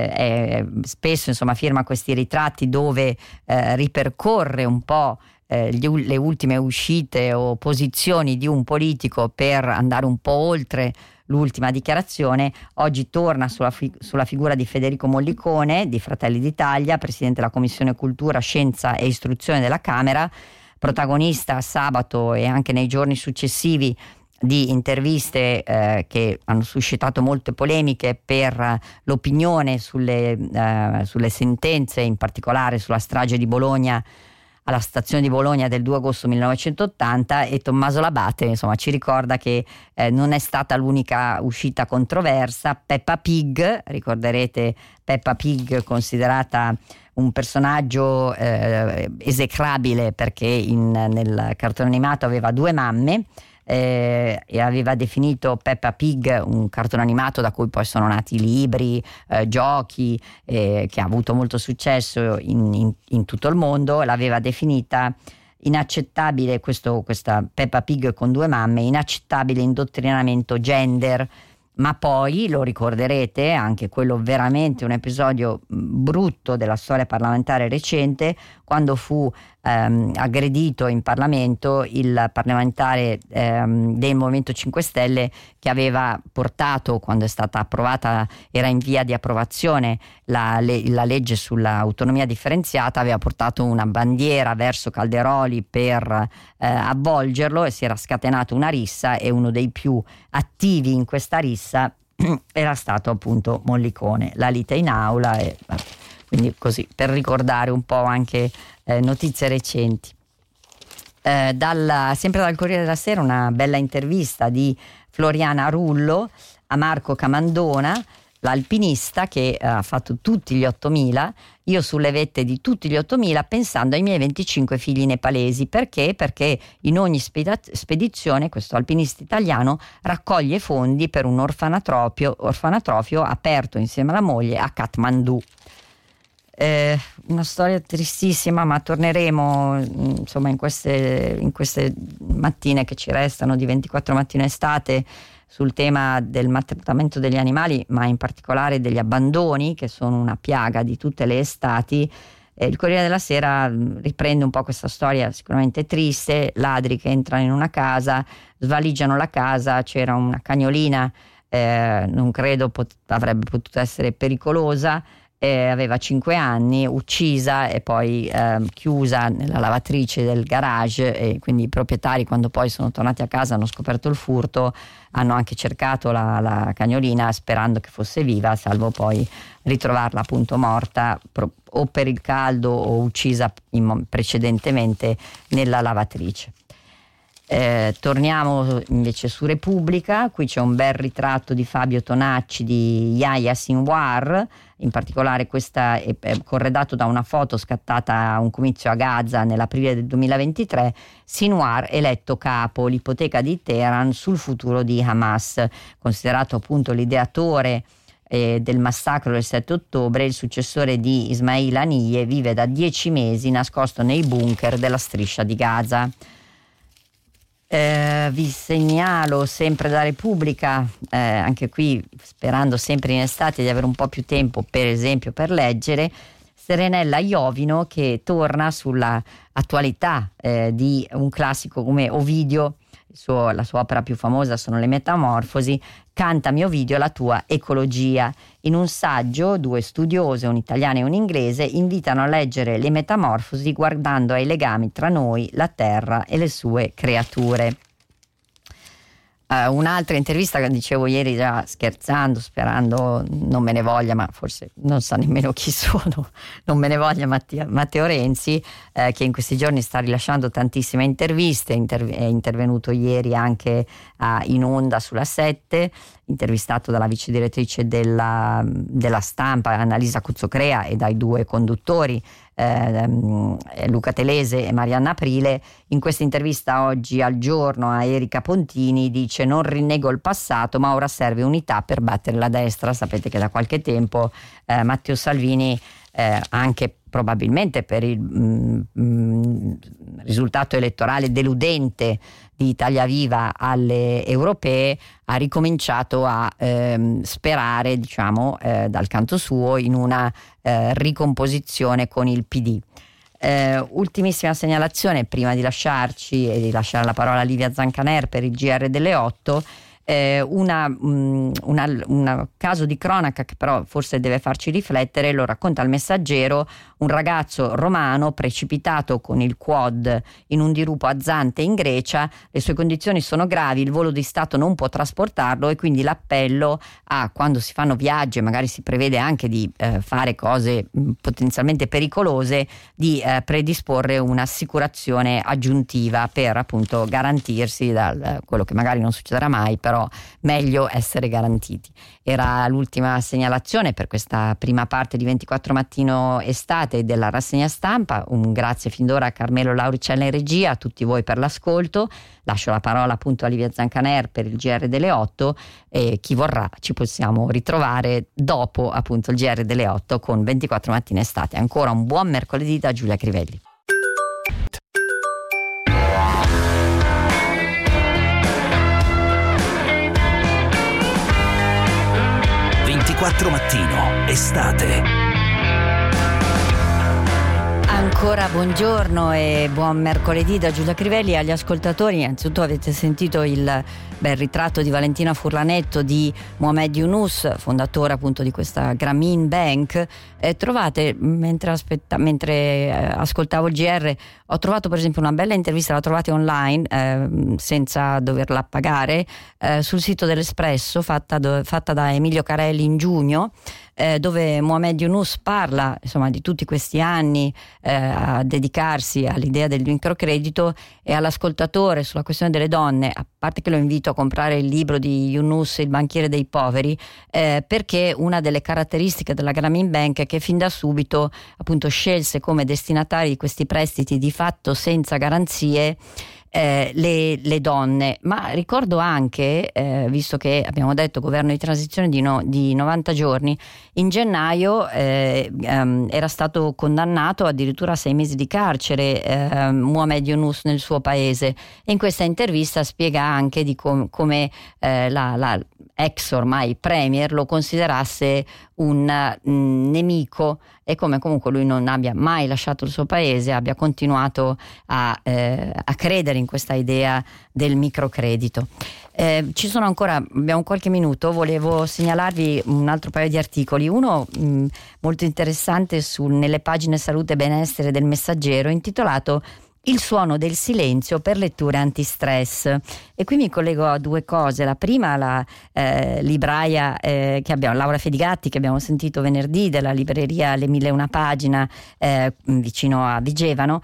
spesso firma questi ritratti dove ripercorre un po' le ultime uscite o posizioni di un politico per andare un po' oltre l'ultima dichiarazione. Oggi torna sulla figura di Federico Mollicone di Fratelli d'Italia, presidente della Commissione Cultura, Scienza e Istruzione della Camera, protagonista sabato e anche nei giorni successivi di interviste che hanno suscitato molte polemiche per l'opinione sulle sentenze, in particolare sulla strage di Bologna, alla stazione di Bologna del 2 agosto 1980, e Tommaso Labate ci ricorda che non è stata l'unica uscita controversa. Peppa Pig, ricorderete Peppa Pig, considerata un personaggio esecrabile perché nel cartone animato aveva due mamme, e aveva definito Peppa Pig un cartone animato da cui poi sono nati libri, giochi, che ha avuto molto successo in tutto il mondo. L'aveva definita inaccettabile, questa Peppa Pig con due mamme, inaccettabile indottrinamento gender. Ma poi, lo ricorderete, anche quello veramente un episodio brutto della storia parlamentare recente, quando fu aggredito in Parlamento il parlamentare del Movimento 5 Stelle che aveva portato, quando è stata approvata, era in via di approvazione la legge sull'autonomia differenziata, aveva portato una bandiera verso Calderoli per avvolgerlo, e si era scatenata una rissa, e uno dei più attivi in questa rissa era stato appunto Mollicone. La lite in aula, quindi così per ricordare un po' anche notizie recenti. Sempre dal Corriere della Sera una bella intervista di Floriana Rullo a Marco Camandona, l'alpinista che ha fatto tutti gli 8.000. Io sulle vette di tutti gli 8.000 pensando ai miei 25 figli nepalesi. Perché? Perché in ogni spedizione questo alpinista italiano raccoglie fondi per un orfanatrofio aperto insieme alla moglie a Kathmandu. una storia tristissima, ma torneremo insomma in queste mattine che ci restano di 24 mattino estate sul tema del maltrattamento degli animali, ma in particolare degli abbandoni, che sono una piaga di tutte le estati. Il Corriere della Sera riprende un po' questa storia sicuramente triste: ladri che entrano in una casa, svaligiano la casa, c'era una cagnolina, non credo avrebbe potuto essere pericolosa, aveva 5 anni, uccisa e poi chiusa nella lavatrice del garage, e quindi i proprietari, quando poi sono tornati a casa, hanno scoperto il furto, hanno anche cercato la cagnolina sperando che fosse viva, salvo poi ritrovarla appunto morta o per il caldo o uccisa precedentemente nella lavatrice. Torniamo invece su Repubblica. Qui c'è un bel ritratto di Fabio Tonacci di Yahya Sinwar. In particolare questa è corredato da una foto scattata a un comizio a Gaza nell'aprile del 2023. Sinwar eletto capo, l'ipoteca di Teheran sul futuro di Hamas. Considerato appunto l'ideatore del massacro del 7 ottobre, il successore di Ismail Haniyeh vive da 10 mesi nascosto nei bunker della striscia di Gaza. Vi segnalo sempre da Repubblica, anche qui sperando sempre in estate di avere un po' più tempo, per esempio per leggere, Serenella Iovino che torna sulla attualità di un classico come Ovidio. La sua opera più famosa sono Le Metamorfosi. Cantami Ovidio la tua ecologia. In un saggio 2 studiose, un'italiana e un'inglese, invitano a leggere Le Metamorfosi guardando ai legami tra noi, la terra e le sue creature. Un'altra intervista che dicevo ieri, già scherzando, sperando non me ne voglia, ma forse non sa nemmeno chi sono, non me ne voglia Matteo Renzi, che in questi giorni sta rilasciando tantissime interviste, è intervenuto ieri anche in onda sulla 7, intervistato dalla vice direttrice della Stampa Annalisa Cuzzocrea e dai 2 conduttori Luca Telese e Marianna Aprile. In questa intervista oggi al Giorno a Erika Pontini dice: non rinnego il passato, ma ora serve unità per battere la destra. Sapete che da qualche tempo Matteo Salvini, anche probabilmente per il risultato elettorale deludente di Italia Viva alle europee, ha ricominciato a sperare, diciamo, dal canto suo in una ricomposizione con il PD. Ultimissima segnalazione prima di lasciarci e di lasciare la parola a Livia Zancaner per il GR delle 8. Un caso di cronaca che però forse deve farci riflettere, lo racconta il Messaggero. Un ragazzo romano precipitato con il quad in un dirupo a Zante in Grecia, le sue condizioni sono gravi, il volo di Stato non può trasportarlo e quindi l'appello a, quando si fanno viaggi e magari si prevede anche di fare cose potenzialmente pericolose, di predisporre un'assicurazione aggiuntiva per appunto garantirsi da quello che magari non succederà mai, però meglio essere garantiti. Era l'ultima segnalazione per questa prima parte di 24 mattino estate della rassegna stampa. Un grazie fin d'ora a Carmelo Lauricella in regia, a tutti voi per l'ascolto. Lascio la parola appunto a Livia Zancaner per il GR delle 8 e chi vorrà ci possiamo ritrovare dopo appunto il GR delle 8 con 24 mattino estate. Ancora un buon mercoledì da Giulia Crivelli. Mattino estate. Ancora buongiorno e buon mercoledì da Giulia Crivelli. Agli ascoltatori, innanzitutto avete sentito il bel ritratto di Valentina Furlanetto di Mohamed Yunus, fondatore appunto di questa Grameen Bank. Trovate, mentre ascoltavo il GR, ho trovato per esempio una bella intervista, la trovate online senza doverla pagare, sul sito dell'Espresso, fatta da Emilio Carelli in giugno, dove Mohamed Yunus parla insomma di tutti questi anni a dedicarsi all'idea del microcredito, e all'ascoltatore sulla questione delle donne, a parte che lo invito a comprare il libro di Yunus, Il banchiere dei poveri, perché una delle caratteristiche della Grameen Bank è che fin da subito appunto scelse come destinatari di questi prestiti di fatto senza garanzie le donne, ma ricordo anche, visto che abbiamo detto governo di transizione di 90 giorni, in gennaio era stato condannato addirittura a 6 mesi di carcere Mohamed Yunus nel suo paese, e in questa intervista spiega anche di come la ex ormai premier lo considerasse un nemico, e come comunque lui non abbia mai lasciato il suo paese, abbia continuato a credere in questa idea del microcredito. Abbiamo qualche minuto, volevo segnalarvi un altro paio di articoli, uno molto interessante nelle pagine salute e benessere del Messaggero, intitolato Il suono del silenzio per letture antistress, e qui mi collego a due cose. La prima, la libraia Laura Fedigatti, che abbiamo sentito venerdì, della libreria Le 1001 Pagina vicino a Vigevano,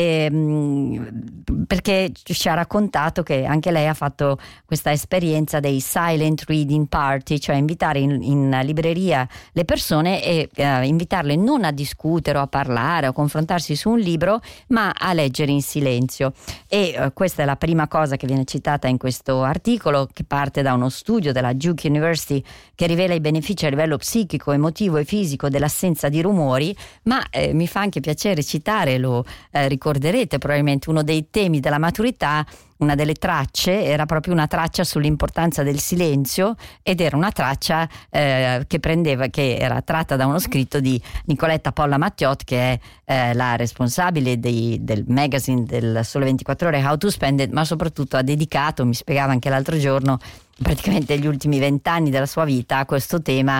perché ci ha raccontato che anche lei ha fatto questa esperienza dei silent reading party, cioè invitare in libreria le persone e invitarle non a discutere o a parlare o a confrontarsi su un libro, ma a leggere in silenzio. E questa è la prima cosa che viene citata in questo articolo, che parte da uno studio della Duke University che rivela i benefici a livello psichico, emotivo e fisico dell'assenza di rumori, ma mi fa anche piacere citare, lo ricorderete probabilmente, uno dei temi della maturità. Una delle tracce era proprio una traccia sull'importanza del silenzio, ed era una traccia che era tratta da uno scritto di Nicoletta Polla Mattiot, che è la responsabile del magazine del Sole 24 Ore How to Spend It, ma soprattutto ha dedicato, mi spiegava anche l'altro giorno, praticamente gli ultimi 20 anni della sua vita a questo tema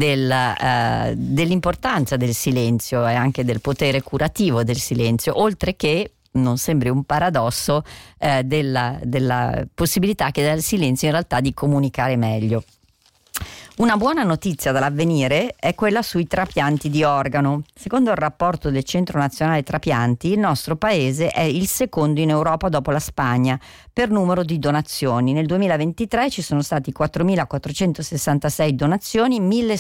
dell'importanza del silenzio e anche del potere curativo del silenzio, oltre che, non sembri un paradosso, della possibilità che dal silenzio in realtà di comunicare meglio. Una buona notizia dall'Avvenire è quella sui trapianti di organo. Secondo il rapporto del Centro Nazionale Trapianti, il nostro paese è il secondo in Europa dopo la Spagna per numero di donazioni. Nel 2023 ci sono stati 4.466 donazioni,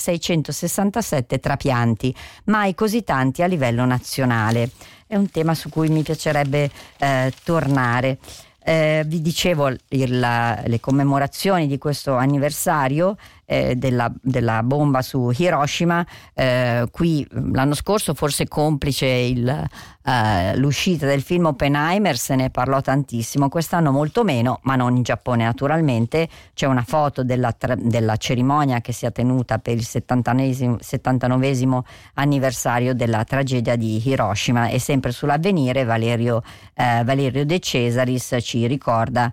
1.667 trapianti, mai così tanti a livello nazionale. È un tema su cui mi piacerebbe tornare. Vi dicevo le commemorazioni di questo anniversario della bomba su Hiroshima. Qui l'anno scorso, forse complice l'uscita del film Oppenheimer, se ne parlò tantissimo. Quest'anno molto meno, ma non in Giappone naturalmente. C'è una foto della cerimonia che si è tenuta per il 79esimo anniversario della tragedia di Hiroshima, e sempre sull'Avvenire Valerio De Cesaris ci ricorda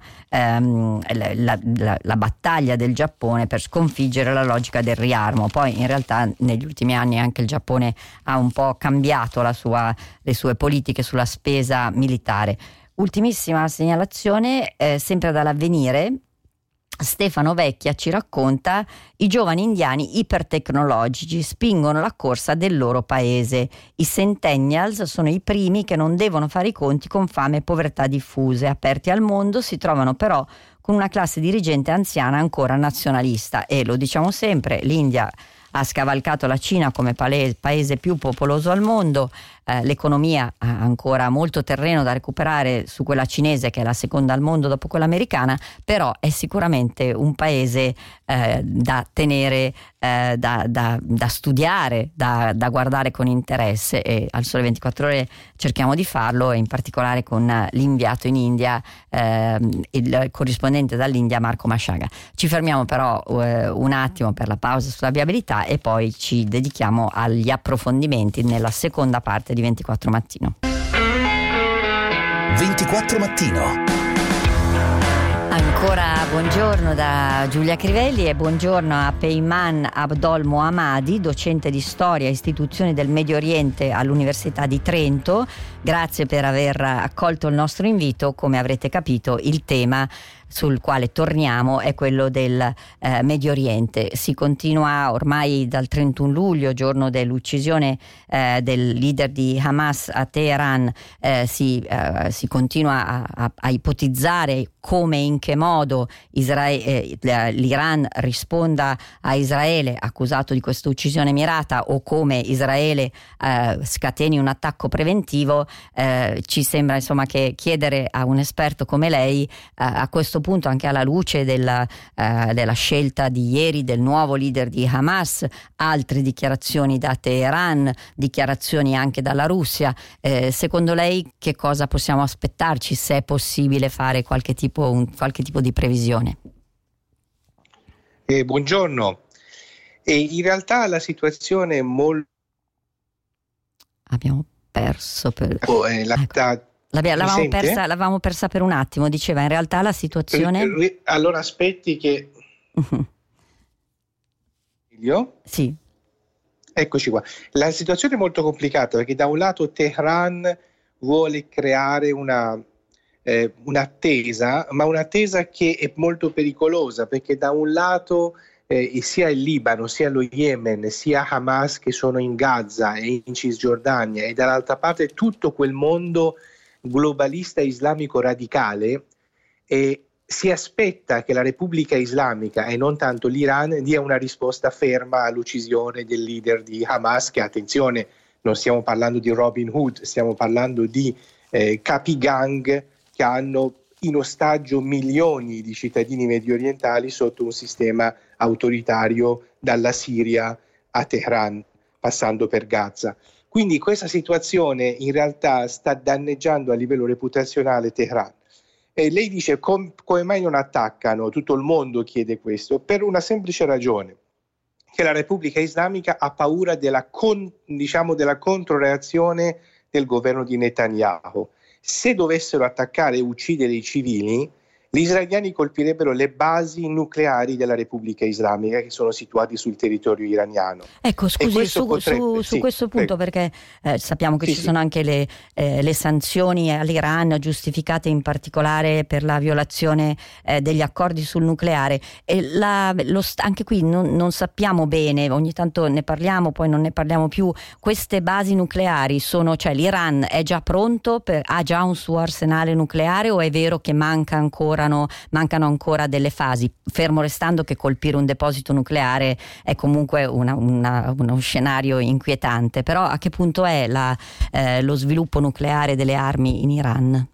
la battaglia del Giappone per sconfiggere la logica del riarmo. Poi in realtà negli ultimi anni anche il Giappone ha un po' cambiato le sue politiche sulla spesa militare. Ultimissima segnalazione, sempre dall'Avvenire. Stefano Vecchia ci racconta: i giovani indiani ipertecnologici spingono la corsa del loro paese. I centennials sono i primi che non devono fare i conti con fame e povertà diffuse. Aperti al mondo, si trovano però con una classe dirigente anziana ancora nazionalista, e lo diciamo sempre, l'India ha scavalcato la Cina come paese più popoloso al mondo. L'economia ha ancora molto terreno da recuperare su quella cinese, che è la seconda al mondo dopo quella americana, però è sicuramente un paese da tenere, da studiare, da guardare con interesse, e al Sole 24 Ore cerchiamo di farlo, e in particolare con l'inviato in India, il corrispondente dall'India Marco Masciaga. Ci fermiamo però un attimo per la pausa sulla viabilità, e poi ci dedichiamo agli approfondimenti nella seconda parte di 24 Mattino. 24 Mattino. Ancora buongiorno da Giulia Crivelli, e buongiorno a Peyman Abdol Mohammadi, docente di storia e istituzioni del Medio Oriente all'Università di Trento. Grazie per aver accolto il nostro invito. Come avrete capito, il tema sul quale torniamo è quello del Medio Oriente. Si continua ormai dal 31 luglio, giorno dell'uccisione del leader di Hamas a Teheran, si continua a ipotizzare come e in che modo l'Iran risponda a Israele accusato di questa uccisione mirata, o come Israele scateni un attacco preventivo. Ci sembra insomma che chiedere a un esperto come lei, a questo punto, anche alla luce della scelta di ieri del nuovo leader di Hamas, altre dichiarazioni da Teheran, dichiarazioni anche dalla Russia, secondo lei che cosa possiamo aspettarci, se è possibile fare qualche tipo di previsione? Buongiorno. In realtà la situazione è molto... Abbiamo perso l'avevamo persa per un attimo. Diceva, in realtà la situazione... Allora aspetti che... Io? Sì. Eccoci qua. La situazione è molto complicata perché da un lato Teheran vuole creare un'attesa, ma un'attesa che è molto pericolosa, perché da un lato sia il Libano, sia lo Yemen, sia Hamas che sono in Gaza e in Cisgiordania, e dall'altra parte tutto quel mondo globalista islamico radicale, si aspetta che la Repubblica Islamica e non tanto l'Iran dia una risposta ferma all'uccisione del leader di Hamas, che, attenzione, non stiamo parlando di Robin Hood, stiamo parlando di capi gang che hanno in ostaggio milioni di cittadini mediorientali sotto un sistema autoritario, dalla Siria a Teheran, passando per Gaza. Quindi questa situazione in realtà sta danneggiando a livello reputazionale Teheran. E lei dice come mai non attaccano? Tutto il mondo chiede questo, per una semplice ragione, che la Repubblica Islamica ha paura della controreazione del governo di Netanyahu. Se dovessero attaccare e uccidere i civili, gli israeliani colpirebbero le basi nucleari della Repubblica Islamica che sono situate sul territorio iraniano. Ecco, scusi, su questo punto, perché sappiamo che ci sono anche le sanzioni all'Iran, giustificate in particolare per la violazione degli accordi sul nucleare. Anche qui non sappiamo bene, ogni tanto ne parliamo, poi non ne parliamo più. Queste basi nucleari cioè l'Iran è già pronto, ha già un suo arsenale nucleare, o è vero che mancano ancora delle fasi, fermo restando che colpire un deposito nucleare è comunque uno scenario inquietante? Però a che punto è lo sviluppo nucleare delle armi in Iran?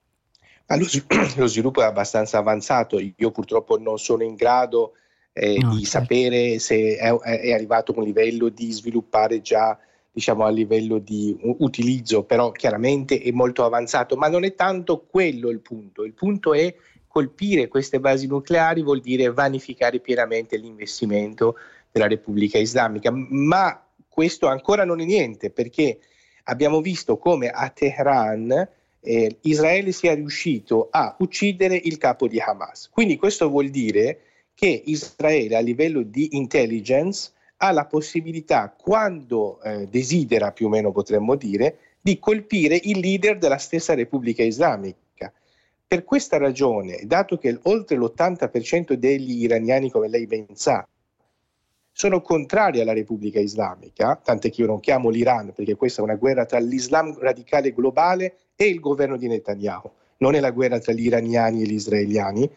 Lo sviluppo è abbastanza avanzato. Io purtroppo non sono in grado di sapere se è arrivato a un livello di sviluppare già, a livello di utilizzo, però chiaramente è molto avanzato. Ma non è tanto quello il punto. Il punto è colpire queste basi nucleari vuol dire vanificare pienamente l'investimento della Repubblica Islamica. Ma questo ancora non è niente, perché abbiamo visto come a Teheran Israele sia riuscito a uccidere il capo di Hamas. Quindi questo vuol dire che Israele, a livello di intelligence, ha la possibilità, quando desidera, più o meno potremmo dire, di colpire il leader della stessa Repubblica Islamica. Per questa ragione, dato che oltre l'80% degli iraniani, come lei ben sa, sono contrari alla Repubblica Islamica, tant'è che io non chiamo l'Iran, perché questa è una guerra tra l'Islam radicale globale e il governo di Netanyahu, non è la guerra tra gli iraniani e gli israeliani.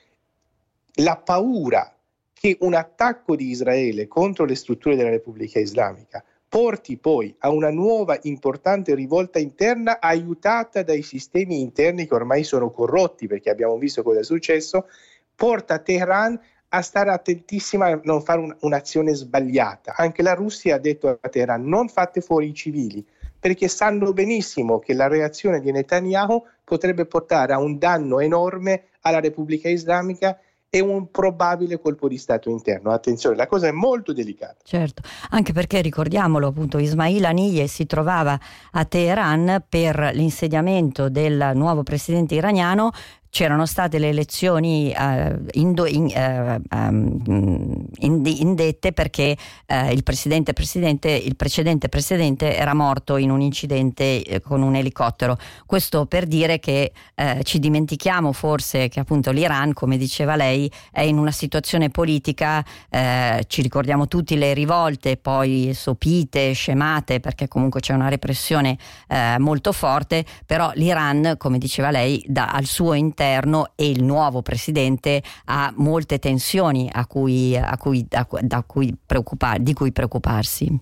La paura che un attacco di Israele contro le strutture della Repubblica Islamica porti poi a una nuova importante rivolta interna, aiutata dai sistemi interni che ormai sono corrotti, perché abbiamo visto cosa è successo, porta Teheran a stare attentissima a non fare un'azione sbagliata. Anche la Russia ha detto a Teheran: non fate fuori i civili, perché sanno benissimo che la reazione di Netanyahu potrebbe portare a un danno enorme alla Repubblica Islamica e un probabile colpo di Stato interno. Attenzione, la cosa è molto delicata. Certo, anche perché, ricordiamolo appunto, Ismail Haniyeh si trovava a Teheran per l'insediamento del nuovo presidente iraniano. c'erano state le elezioni indette perché il precedente presidente era morto in un incidente con un elicottero. Questo per dire che ci dimentichiamo forse che appunto l'Iran, come diceva lei, è in una situazione politica, ci ricordiamo tutti le rivolte poi sopite, scemate, perché comunque c'è una repressione molto forte, però l'Iran, come diceva lei, al suo interno e il nuovo presidente ha molte tensioni di cui preoccuparsi.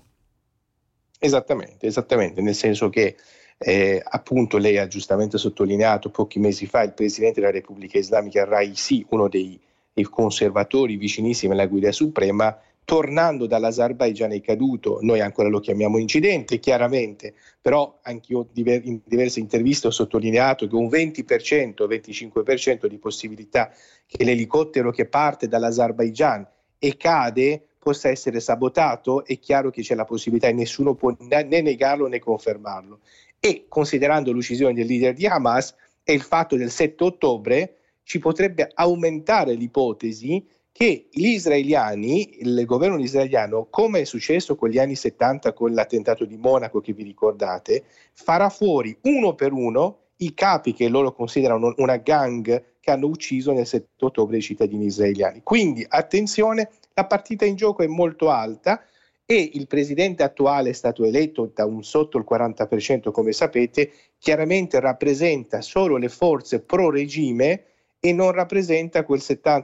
Esattamente, nel senso che appunto lei ha giustamente sottolineato pochi mesi fa il presidente della Repubblica Islamica Raisi, uno dei conservatori vicinissimi alla guida suprema, tornando dall'Azerbaigian è caduto. Noi ancora lo chiamiamo incidente, chiaramente, però anch'io in diverse interviste ho sottolineato che un 20%-25% di possibilità che l'elicottero che parte dall'Azerbaigian e cade possa essere sabotato. È chiaro che c'è la possibilità e nessuno può né negarlo né confermarlo. E considerando l'uccisione del leader di Hamas e il fatto del 7 ottobre, ci potrebbe aumentare l'ipotesi che gli israeliani, il governo israeliano, come è successo con gli anni 70 con l'attentato di Monaco che vi ricordate, farà fuori uno per uno i capi che loro considerano una gang che hanno ucciso nel 7 ottobre i cittadini israeliani. Quindi attenzione, la partita in gioco è molto alta e il presidente attuale è stato eletto da sotto il 40%, come sapete, chiaramente rappresenta solo le forze pro regime e non rappresenta quel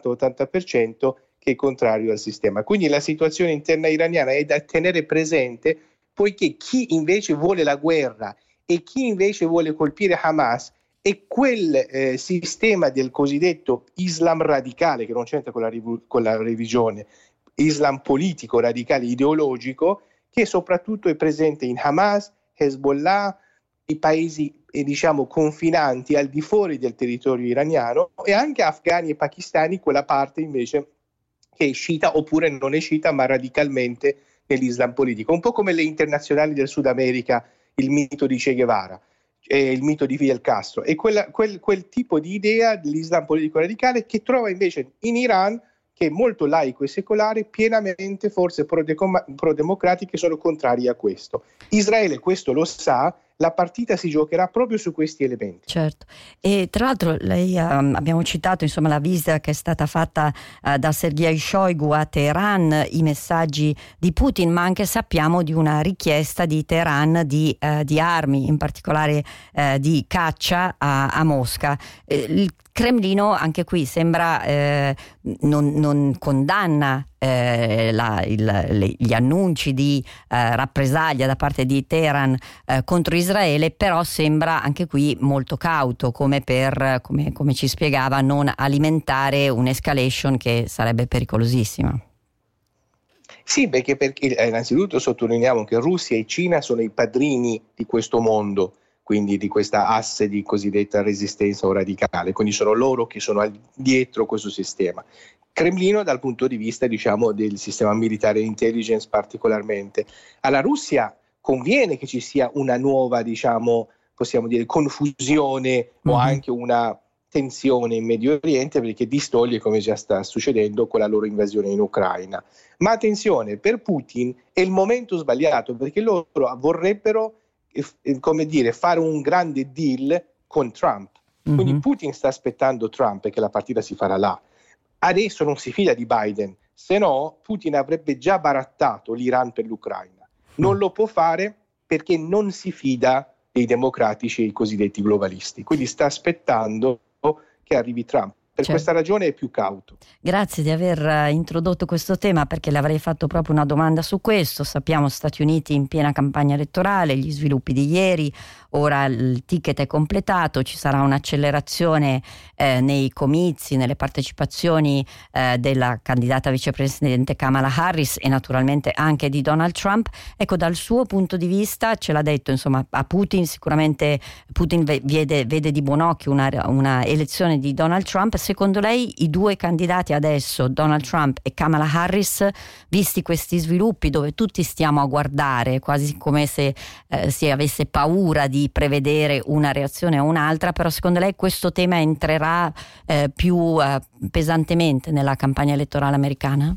70-80% che è contrario al sistema. Quindi la situazione interna iraniana è da tenere presente, poiché chi invece vuole la guerra e chi invece vuole colpire Hamas è quel sistema del cosiddetto Islam radicale, che non c'entra con la religione, Islam politico, radicale, ideologico, che soprattutto è presente in Hamas, Hezbollah, i paesi confinanti al di fuori del territorio iraniano, e anche afghani e pakistani, quella parte invece che è sciita oppure non è sciita ma radicalmente nell'Islam politico, un po' come le internazionali del Sud America, il mito di Che Guevara, il mito di Fidel Castro, e quel tipo di idea dell'Islam politico radicale che trova invece in Iran, che è molto laico e secolare, pienamente forze pro-democratiche sono contrarie a questo. Israele questo lo sa, la partita si giocherà proprio su questi elementi. Certo, e tra l'altro lei abbiamo citato la visita che è stata fatta da Sergei Shoigu a Teheran, i messaggi di Putin, ma anche sappiamo di una richiesta di Teheran di armi, in particolare di caccia a Mosca. Il Cremlino anche qui sembra non condanna gli annunci di rappresaglia da parte di Teheran contro Israele, però sembra anche qui molto cauto, come ci spiegava, non alimentare un'escalation che sarebbe pericolosissima. Sì, perché innanzitutto sottolineiamo che Russia e Cina sono i padrini di questo mondo, quindi di questa asse di cosiddetta resistenza o radicale, quindi sono loro che sono dietro questo sistema. Cremlino dal punto di vista del sistema militare e intelligence particolarmente. Alla Russia conviene che ci sia una nuova, possiamo dire, confusione o anche una tensione in Medio Oriente, perché distoglie, come già sta succedendo con la loro invasione in Ucraina. Ma attenzione, per Putin è il momento sbagliato, perché loro vorrebbero fare un grande deal con Trump. Quindi Putin sta aspettando Trump, perché la partita si farà là. Adesso non si fida di Biden, se no Putin avrebbe già barattato l'Iran per l'Ucraina. Non lo può fare perché non si fida dei democratici e i cosiddetti globalisti. Quindi sta aspettando che arrivi Trump. Per questa ragione è più cauto. Grazie di aver introdotto questo tema, perché le avrei fatto proprio una domanda su questo. Sappiamo Stati Uniti in piena campagna elettorale, gli sviluppi di ieri, ora il ticket è completato, ci sarà un'accelerazione nei comizi, nelle partecipazioni della candidata vicepresidente Kamala Harris e naturalmente anche di Donald Trump. Ecco, dal suo punto di vista, ce l'ha detto, a Putin sicuramente Putin vede di buon occhio una elezione di Donald Trump. secondo lei i due candidati adesso, Donald Trump e Kamala Harris, visti questi sviluppi dove tutti stiamo a guardare, quasi come se si avesse paura di prevedere una reazione o un'altra, però secondo lei questo tema entrerà più pesantemente nella campagna elettorale americana?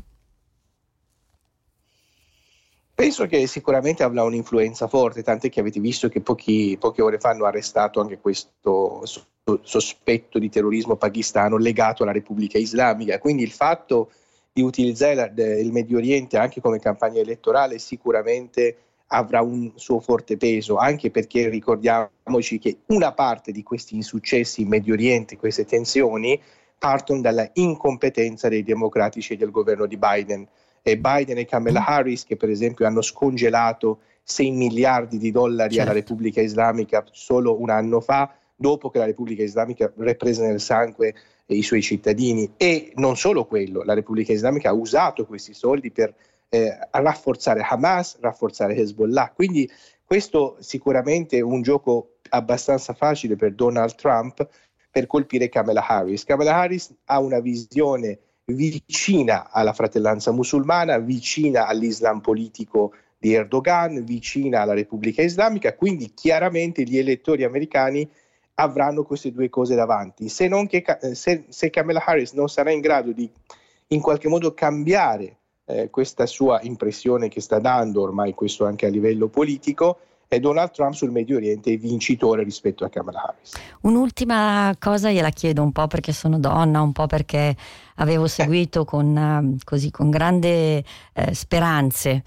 Penso che sicuramente avrà un'influenza forte, tant'è che avete visto che poche ore fa hanno arrestato anche questo sospetto di terrorismo pakistano legato alla Repubblica Islamica. Quindi il fatto di utilizzare il Medio Oriente anche come campagna elettorale sicuramente avrà un suo forte peso, anche perché ricordiamoci che una parte di questi insuccessi in Medio Oriente, queste tensioni, partono dalla incompetenza dei democratici e del governo di Biden. E Biden e Kamala Harris, che per esempio hanno scongelato 6 miliardi di dollari alla Repubblica Islamica solo un anno fa, dopo che la Repubblica Islamica riprese nel sangue i suoi cittadini. E non solo quello, la Repubblica Islamica ha usato questi soldi per rafforzare Hamas, rafforzare Hezbollah. Quindi questo sicuramente è un gioco abbastanza facile per Donald Trump per colpire Kamala Harris. Kamala Harris ha una visione vicina alla fratellanza musulmana, vicina all'Islam politico di Erdogan, vicina alla Repubblica Islamica, quindi chiaramente gli elettori americani avranno queste due cose davanti. Se Kamala Harris non sarà in grado di in qualche modo cambiare questa sua impressione che sta dando ormai, questo anche a livello politico, e Donald Trump sul Medio Oriente è vincitore rispetto a Kamala Harris. Un'ultima cosa gliela chiedo, un po' perché sono donna, un po' perché avevo seguito con grande speranze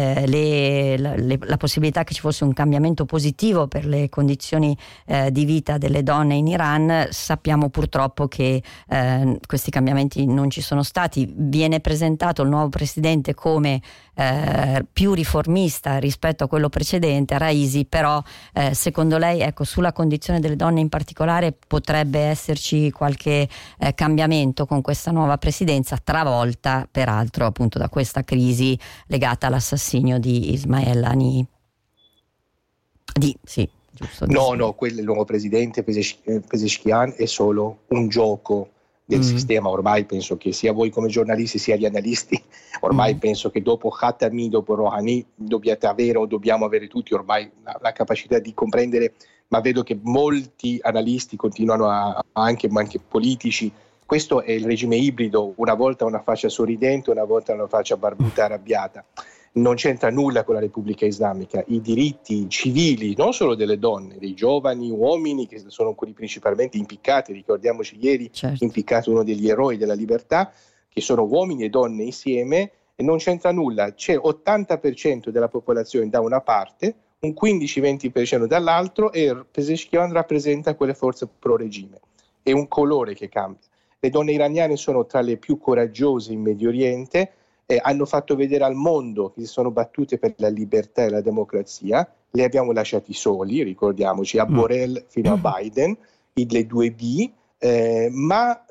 la possibilità che ci fosse un cambiamento positivo per le condizioni di vita delle donne in Iran. Sappiamo purtroppo che questi cambiamenti non ci sono stati. Viene presentato il nuovo presidente come più riformista rispetto a quello precedente, a Raisi, però secondo lei, ecco, sulla condizione delle donne in particolare potrebbe esserci qualche cambiamento con questa nuova presidenza, travolta peraltro appunto da questa crisi legata all'assassinio di Ismail Haniyeh? No, quello è il nuovo presidente Pezeshkian, è solo un gioco del sistema. Ormai penso che sia voi come giornalisti sia gli analisti, ormai penso che dopo Khatami, dopo Rouhani dobbiamo avere tutti ormai la capacità di comprendere, ma vedo che molti analisti continuano anche politici. Questo è il regime ibrido, una volta una faccia sorridente, una volta una faccia barbuta arrabbiata. Non c'entra nulla con la Repubblica Islamica. I diritti civili, non solo delle donne, dei giovani uomini che sono quelli principalmente impiccati, ricordiamoci ieri, impiccato uno degli eroi della libertà, che sono uomini e donne insieme, e non c'entra nulla. C'è 80% della popolazione da una parte, un 15-20% dall'altro, e Pezeshkian rappresenta quelle forze pro regime. È un colore che cambia. Le donne iraniane sono tra le più coraggiose in Medio Oriente, hanno fatto vedere al mondo che si sono battute per la libertà e la democrazia. Le abbiamo lasciati soli, ricordiamoci, a Borrell fino a Biden, le due B, ma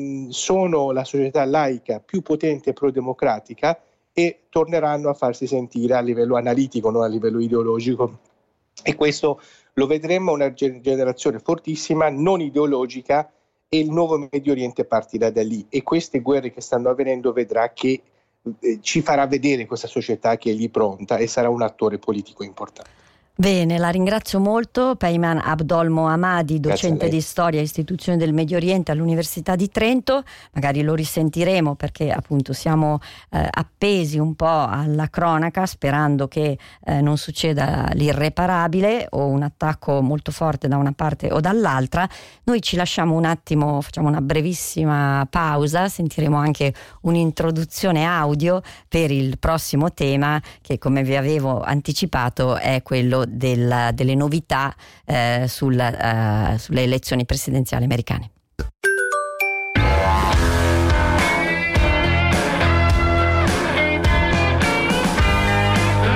sono la società laica più potente e pro-democratica, e torneranno a farsi sentire a livello analitico, non a livello ideologico. E questo lo vedremo, una generazione fortissima, non ideologica, e il nuovo Medio Oriente partirà da lì. E queste guerre che stanno avvenendo vedrà che ci farà vedere questa società che è lì pronta, e sarà un attore politico importante. Bene, la ringrazio molto. Peyman Abdolmohammadi, docente di storia e istituzioni del Medio Oriente all'Università di Trento. Magari lo risentiremo perché appunto siamo appesi un po' alla cronaca, sperando che non succeda l'irreparabile o un attacco molto forte da una parte o dall'altra. Noi ci lasciamo un attimo, facciamo una brevissima pausa, sentiremo anche un'introduzione audio per il prossimo tema, che come vi avevo anticipato è quello delle novità sulle elezioni presidenziali americane.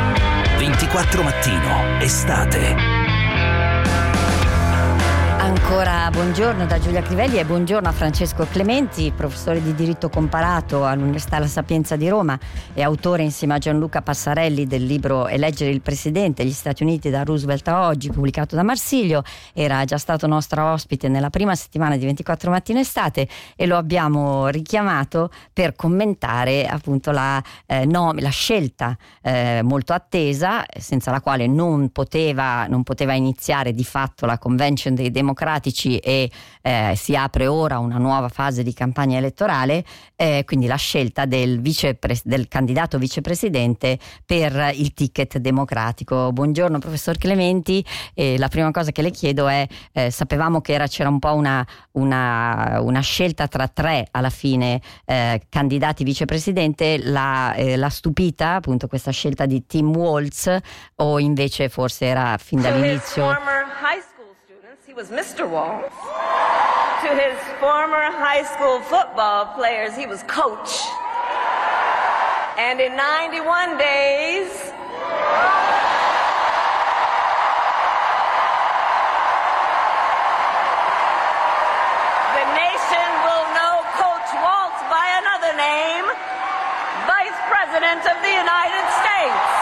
Mattino, estate. Ancora buongiorno da Giulia Crivelli e buongiorno a Francesco Clementi, professore di diritto comparato all'Università La Sapienza di Roma e autore insieme a Gianluca Passarelli del libro Eleggere il Presidente, gli Stati Uniti da Roosevelt a oggi, pubblicato da Marsilio. Era già stato nostro ospite nella prima settimana di 24 Mattino Estate e lo abbiamo richiamato per commentare appunto la scelta molto attesa, senza la quale non poteva iniziare di fatto la convention dei democratici e si apre ora una nuova fase di campagna elettorale, quindi la scelta del candidato vicepresidente per il ticket democratico. Buongiorno professor Clementi, la prima cosa che le chiedo è, sapevamo che c'era un po' una scelta tra tre alla fine candidati vicepresidente, l'ha stupita appunto questa scelta di Tim Walz, o invece forse era fin dall'inizio? He was Mr. Walz. To his former high school football players, he was coach. And in 91 days, the nation will know Coach Walz by another name, Vice President of the United States.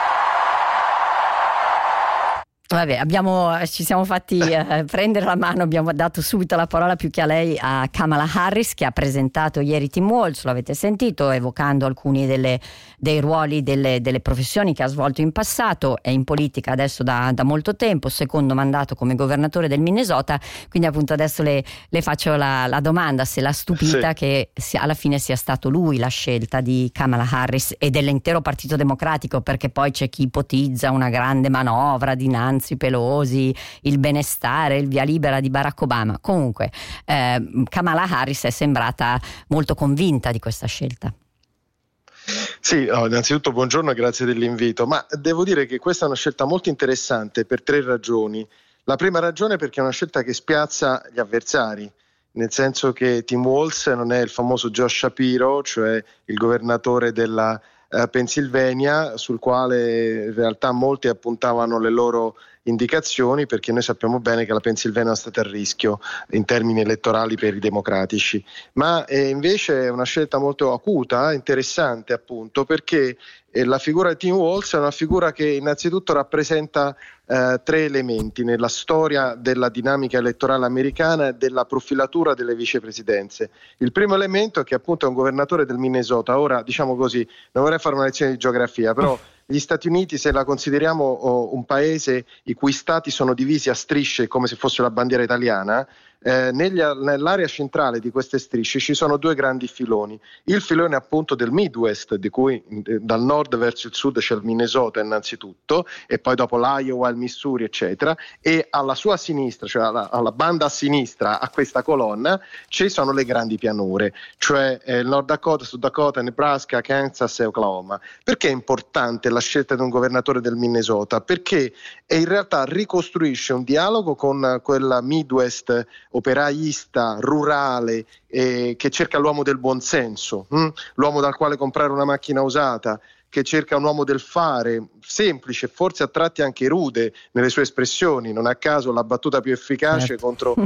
Vabbè, ci siamo fatti prendere la mano, abbiamo dato subito la parola più che a lei a Kamala Harris, che ha presentato ieri Tim Walz, lo avete sentito, evocando alcuni dei ruoli, delle professioni che ha svolto in passato. È in politica adesso da molto tempo, secondo mandato come governatore del Minnesota, quindi appunto adesso le faccio la domanda se l'ha stupita che alla fine sia stato lui la scelta di Kamala Harris e dell'intero Partito Democratico, perché poi c'è chi ipotizza una grande manovra dinanzi Pelosi, il benestare, il via libera di Barack Obama. Comunque Kamala Harris è sembrata molto convinta di questa scelta. Sì, innanzitutto buongiorno e grazie dell'invito, ma devo dire che questa è una scelta molto interessante per tre ragioni. La prima ragione è perché è una scelta che spiazza gli avversari, nel senso che Tim Walz non è il famoso Josh Shapiro, cioè il governatore della Pennsylvania, sul quale in realtà molti appuntavano le loro indicazioni, perché noi sappiamo bene che la Pennsylvania è stata a rischio in termini elettorali per i democratici, ma invece è una scelta molto acuta, interessante appunto, perché la figura di Tim Walz è una figura che innanzitutto rappresenta tre elementi nella storia della dinamica elettorale americana e della profilatura delle vicepresidenze. Il primo elemento è che appunto è un governatore del Minnesota. Ora, diciamo così, non vorrei fare una lezione di geografia, però gli Stati Uniti, se la consideriamo un paese i cui stati sono divisi a strisce come se fosse la bandiera italiana, nell'area centrale di queste strisce ci sono due grandi filoni. Il filone appunto del Midwest, di cui dal nord verso il sud c'è il Minnesota innanzitutto, e poi dopo l'Iowa, il Missouri eccetera, e alla sua sinistra, cioè alla banda a sinistra a questa colonna ci sono le grandi pianure, cioè il Nord Dakota, Sud Dakota, Nebraska, Kansas e Oklahoma. Perché è importante la scelta di un governatore del Minnesota? Perché in realtà ricostruisce un dialogo con quella Midwest operaista, rurale, che cerca l'uomo del buonsenso, l'uomo dal quale comprare una macchina usata, che cerca un uomo del fare, semplice, forse a tratti anche rude nelle sue espressioni. Non a caso la battuta più efficace contro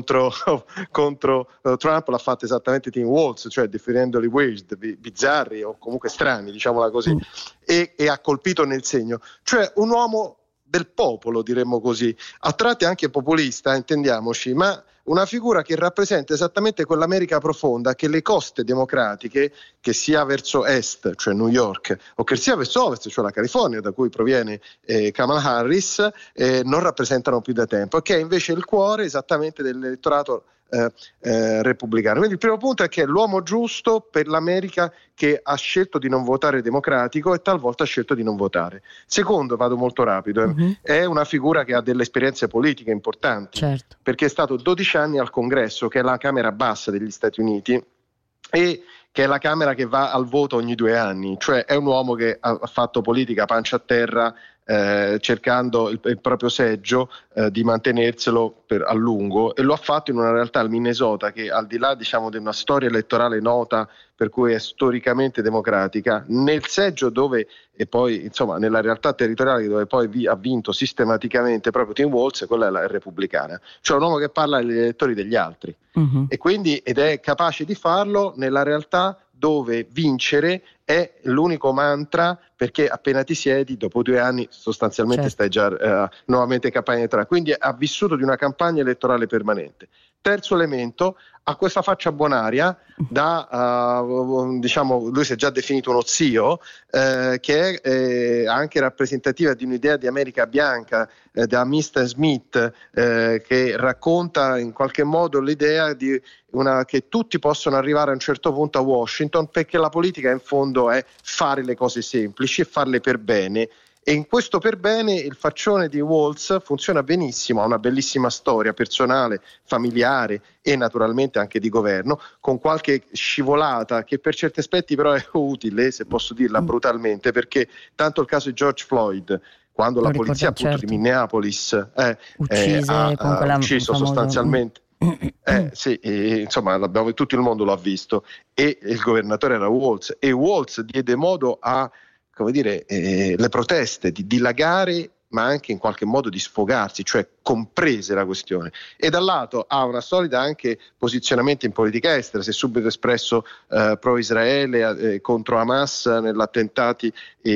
Trump l'ha fatta esattamente Tim Walz, cioè definendoli weird, bizzarri o comunque strani, diciamola così, e ha colpito nel segno, cioè un uomo del popolo, diremmo così, a tratti anche populista, intendiamoci, ma una figura che rappresenta esattamente quell'America profonda che le coste democratiche, che sia verso est, cioè New York, o che sia verso ovest, cioè la California, da cui proviene Kamala Harris, non rappresentano più da tempo, che è invece il cuore esattamente dell'elettorato repubblicano. Quindi il primo punto è che è l'uomo giusto per l'America che ha scelto di non votare democratico e talvolta ha scelto di non votare. Secondo, vado molto rapido, è una figura che ha delle esperienze politiche importanti, certo, perché è stato 12 anni al Congresso, che è la Camera bassa degli Stati Uniti, e che è la Camera che va al voto ogni 2 anni, cioè è un uomo che ha fatto politica pancia a terra cercando il proprio seggio di mantenerselo a lungo, e lo ha fatto in una realtà, il Minnesota, che al di là diciamo di una storia elettorale nota per cui è storicamente democratica, nel seggio dove, e poi insomma nella realtà territoriale dove poi ha vinto sistematicamente proprio Tim Walz, quella è la repubblicana, cioè un uomo che parla agli elettori degli altri, e quindi ed è capace di farlo nella realtà dove vincere è l'unico mantra, perché appena ti siedi dopo 2 anni sostanzialmente stai già nuovamente in campagna elettorale, quindi ha vissuto di una campagna elettorale permanente. Terzo elemento, ha questa faccia buonaria diciamo, lui si è già definito uno zio, che è anche rappresentativa di un'idea di America bianca, da Mr. Smith, che racconta in qualche modo l'idea di che tutti possono arrivare a un certo punto a Washington, perché la politica in fondo è fare le cose semplici e farle per bene. E in questo per bene il faccione di Walz funziona benissimo, ha una bellissima storia personale, familiare e naturalmente anche di governo, con qualche scivolata che per certi aspetti però è utile, se posso dirla brutalmente, perché tanto il caso di George Floyd, quando la polizia appunto di Minneapolis ha ucciso sostanzialmente sì, insomma tutto il mondo l'ha visto, e il governatore era Walz, e Walz diede modo a, come dire, le proteste di dilagare, ma anche in qualche modo di sfogarsi, cioè comprese la questione, e dal lato ha una solida anche posizionamento in politica estera, si è subito espresso pro Israele, contro Hamas negli attentati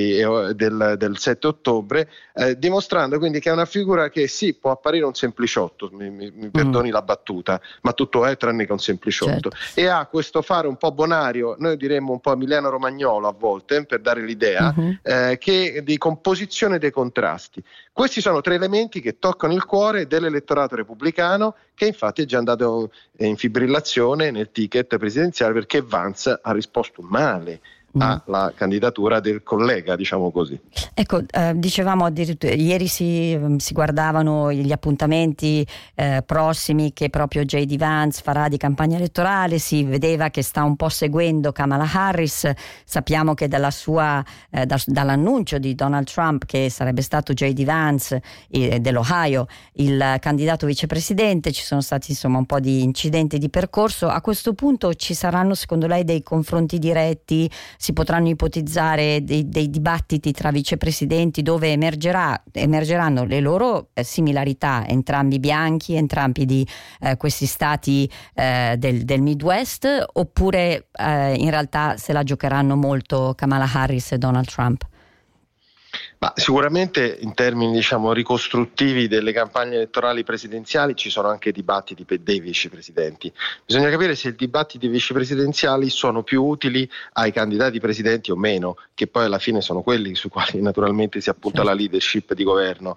del 7 ottobre, dimostrando quindi che è una figura che sì, può apparire un sempliciotto, mi perdoni la battuta, ma tutto è tranne che un sempliciotto, e ha questo fare un po' bonario, noi diremmo un po' Emiliano Romagnolo a volte, per dare l'idea, che di composizione dei contrasti. Questi sono 3 elementi che toccano il cuore dell'elettorato repubblicano, che infatti è già andato in fibrillazione nel ticket presidenziale, perché Vance ha risposto male alla candidatura del collega, diciamo così. Ecco, dicevamo addirittura ieri si guardavano gli appuntamenti prossimi che proprio J.D. Vance farà di campagna elettorale, si vedeva che sta un po' seguendo Kamala Harris, sappiamo che dall'annuncio di Donald Trump che sarebbe stato J.D. Vance dell'Ohio il candidato vicepresidente, ci sono stati insomma un po' di incidenti di percorso. A questo punto ci saranno secondo lei dei confronti diretti? Si potranno ipotizzare dei dibattiti tra vicepresidenti dove emergeranno le loro similarità, entrambi bianchi, entrambi di questi stati del Midwest, oppure in realtà se la giocheranno molto Kamala Harris e Donald Trump? Ma sicuramente in termini diciamo ricostruttivi delle campagne elettorali presidenziali ci sono anche dibattiti dei vicepresidenti. Bisogna capire se i dibattiti vicepresidenziali sono più utili ai candidati presidenti o meno, che poi alla fine sono quelli sui quali naturalmente si appunta la leadership di governo.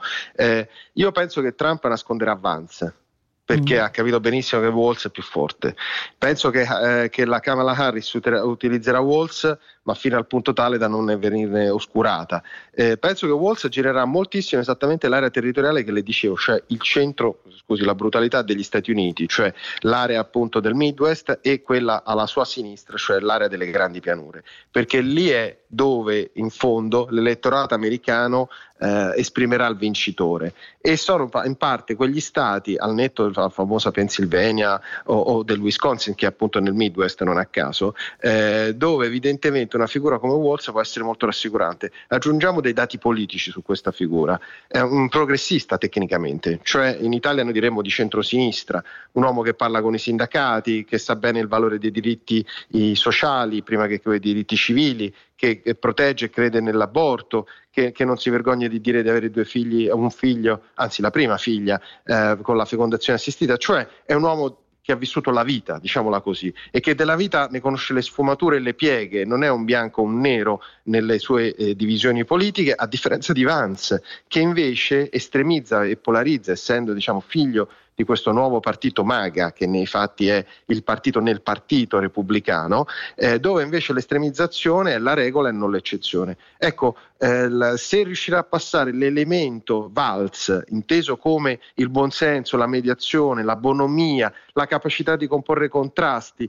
Io penso che Trump nasconderà Vance, perché ha capito benissimo che Walz è più forte. Penso che la Kamala Harris utilizzerà Walz, ma fino al punto tale da non venirne oscurata. Penso che Walz girerà moltissimo esattamente l'area territoriale che le dicevo, cioè il centro, la brutalità degli Stati Uniti, cioè l'area appunto del Midwest, e quella alla sua sinistra, cioè l'area delle grandi pianure, perché lì è dove in fondo l'elettorato americano esprimerà il vincitore, e sono in parte quegli stati, al netto della famosa Pennsylvania o del Wisconsin, che è appunto nel Midwest non a caso, dove evidentemente una figura come Walz può essere molto rassicurante. Aggiungiamo dei dati politici su questa figura: è un progressista tecnicamente, cioè in Italia noi diremmo di centrosinistra, un uomo che parla con i sindacati, che sa bene il valore dei diritti sociali prima che quei diritti civili, che protegge e crede nell'aborto, che non si vergogna di dire di avere 2 figli, un figlio, anzi la prima figlia con la fecondazione assistita, cioè è un uomo che ha vissuto la vita, diciamola così, e che della vita ne conosce le sfumature e le pieghe, non è un bianco o un nero nelle sue divisioni politiche, a differenza di Vance, che invece estremizza e polarizza, essendo diciamo figlio di questo nuovo partito MAGA, che nei fatti è il partito nel partito repubblicano, dove invece l'estremizzazione è la regola e non l'eccezione. Ecco, se riuscirà a passare l'elemento Valz, inteso come il buonsenso, la mediazione, la bonomia, la capacità di comporre contrasti,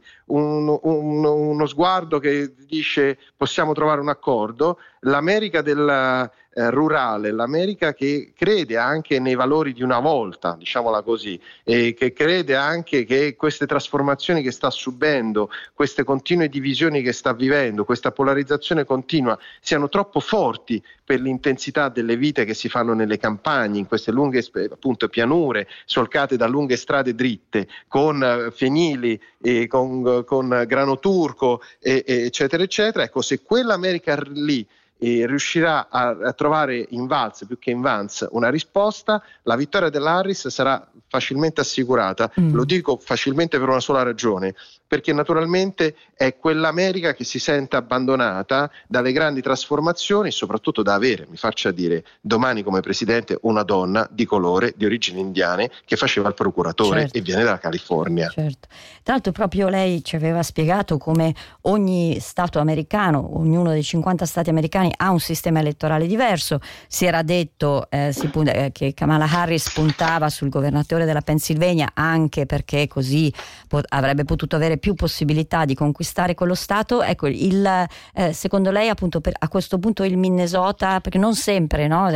uno sguardo che dice possiamo trovare un accordo, l'America rurale, l'America che crede anche nei valori di una volta, diciamola così, e che crede anche che queste trasformazioni che sta subendo, queste continue divisioni che sta vivendo, questa polarizzazione continua siano troppo forti per l'intensità delle vite che si fanno nelle campagne, in queste lunghe appunto pianure solcate da lunghe strade dritte, con fienili e con grano turco eccetera eccetera. Ecco, se quell'America lì riuscirà a trovare in Valls più che in Vance una risposta, la vittoria dell'Harris sarà facilmente assicurata. Lo dico facilmente per una sola ragione, perché naturalmente è quell'America che si sente abbandonata dalle grandi trasformazioni e soprattutto da avere, mi faccia dire, domani come presidente una donna di colore, di origini indiane, che faceva il procuratore, certo, e viene dalla California. Certo. Tra l'altro proprio lei ci aveva spiegato come ogni Stato americano, ognuno dei 50 Stati americani ha un sistema elettorale diverso. Si era detto che Kamala Harris puntava sul governatore della Pennsylvania anche perché così avrebbe potuto avere più possibilità di conquistare quello Stato. Ecco, secondo lei appunto a questo punto il Minnesota, perché non sempre, no?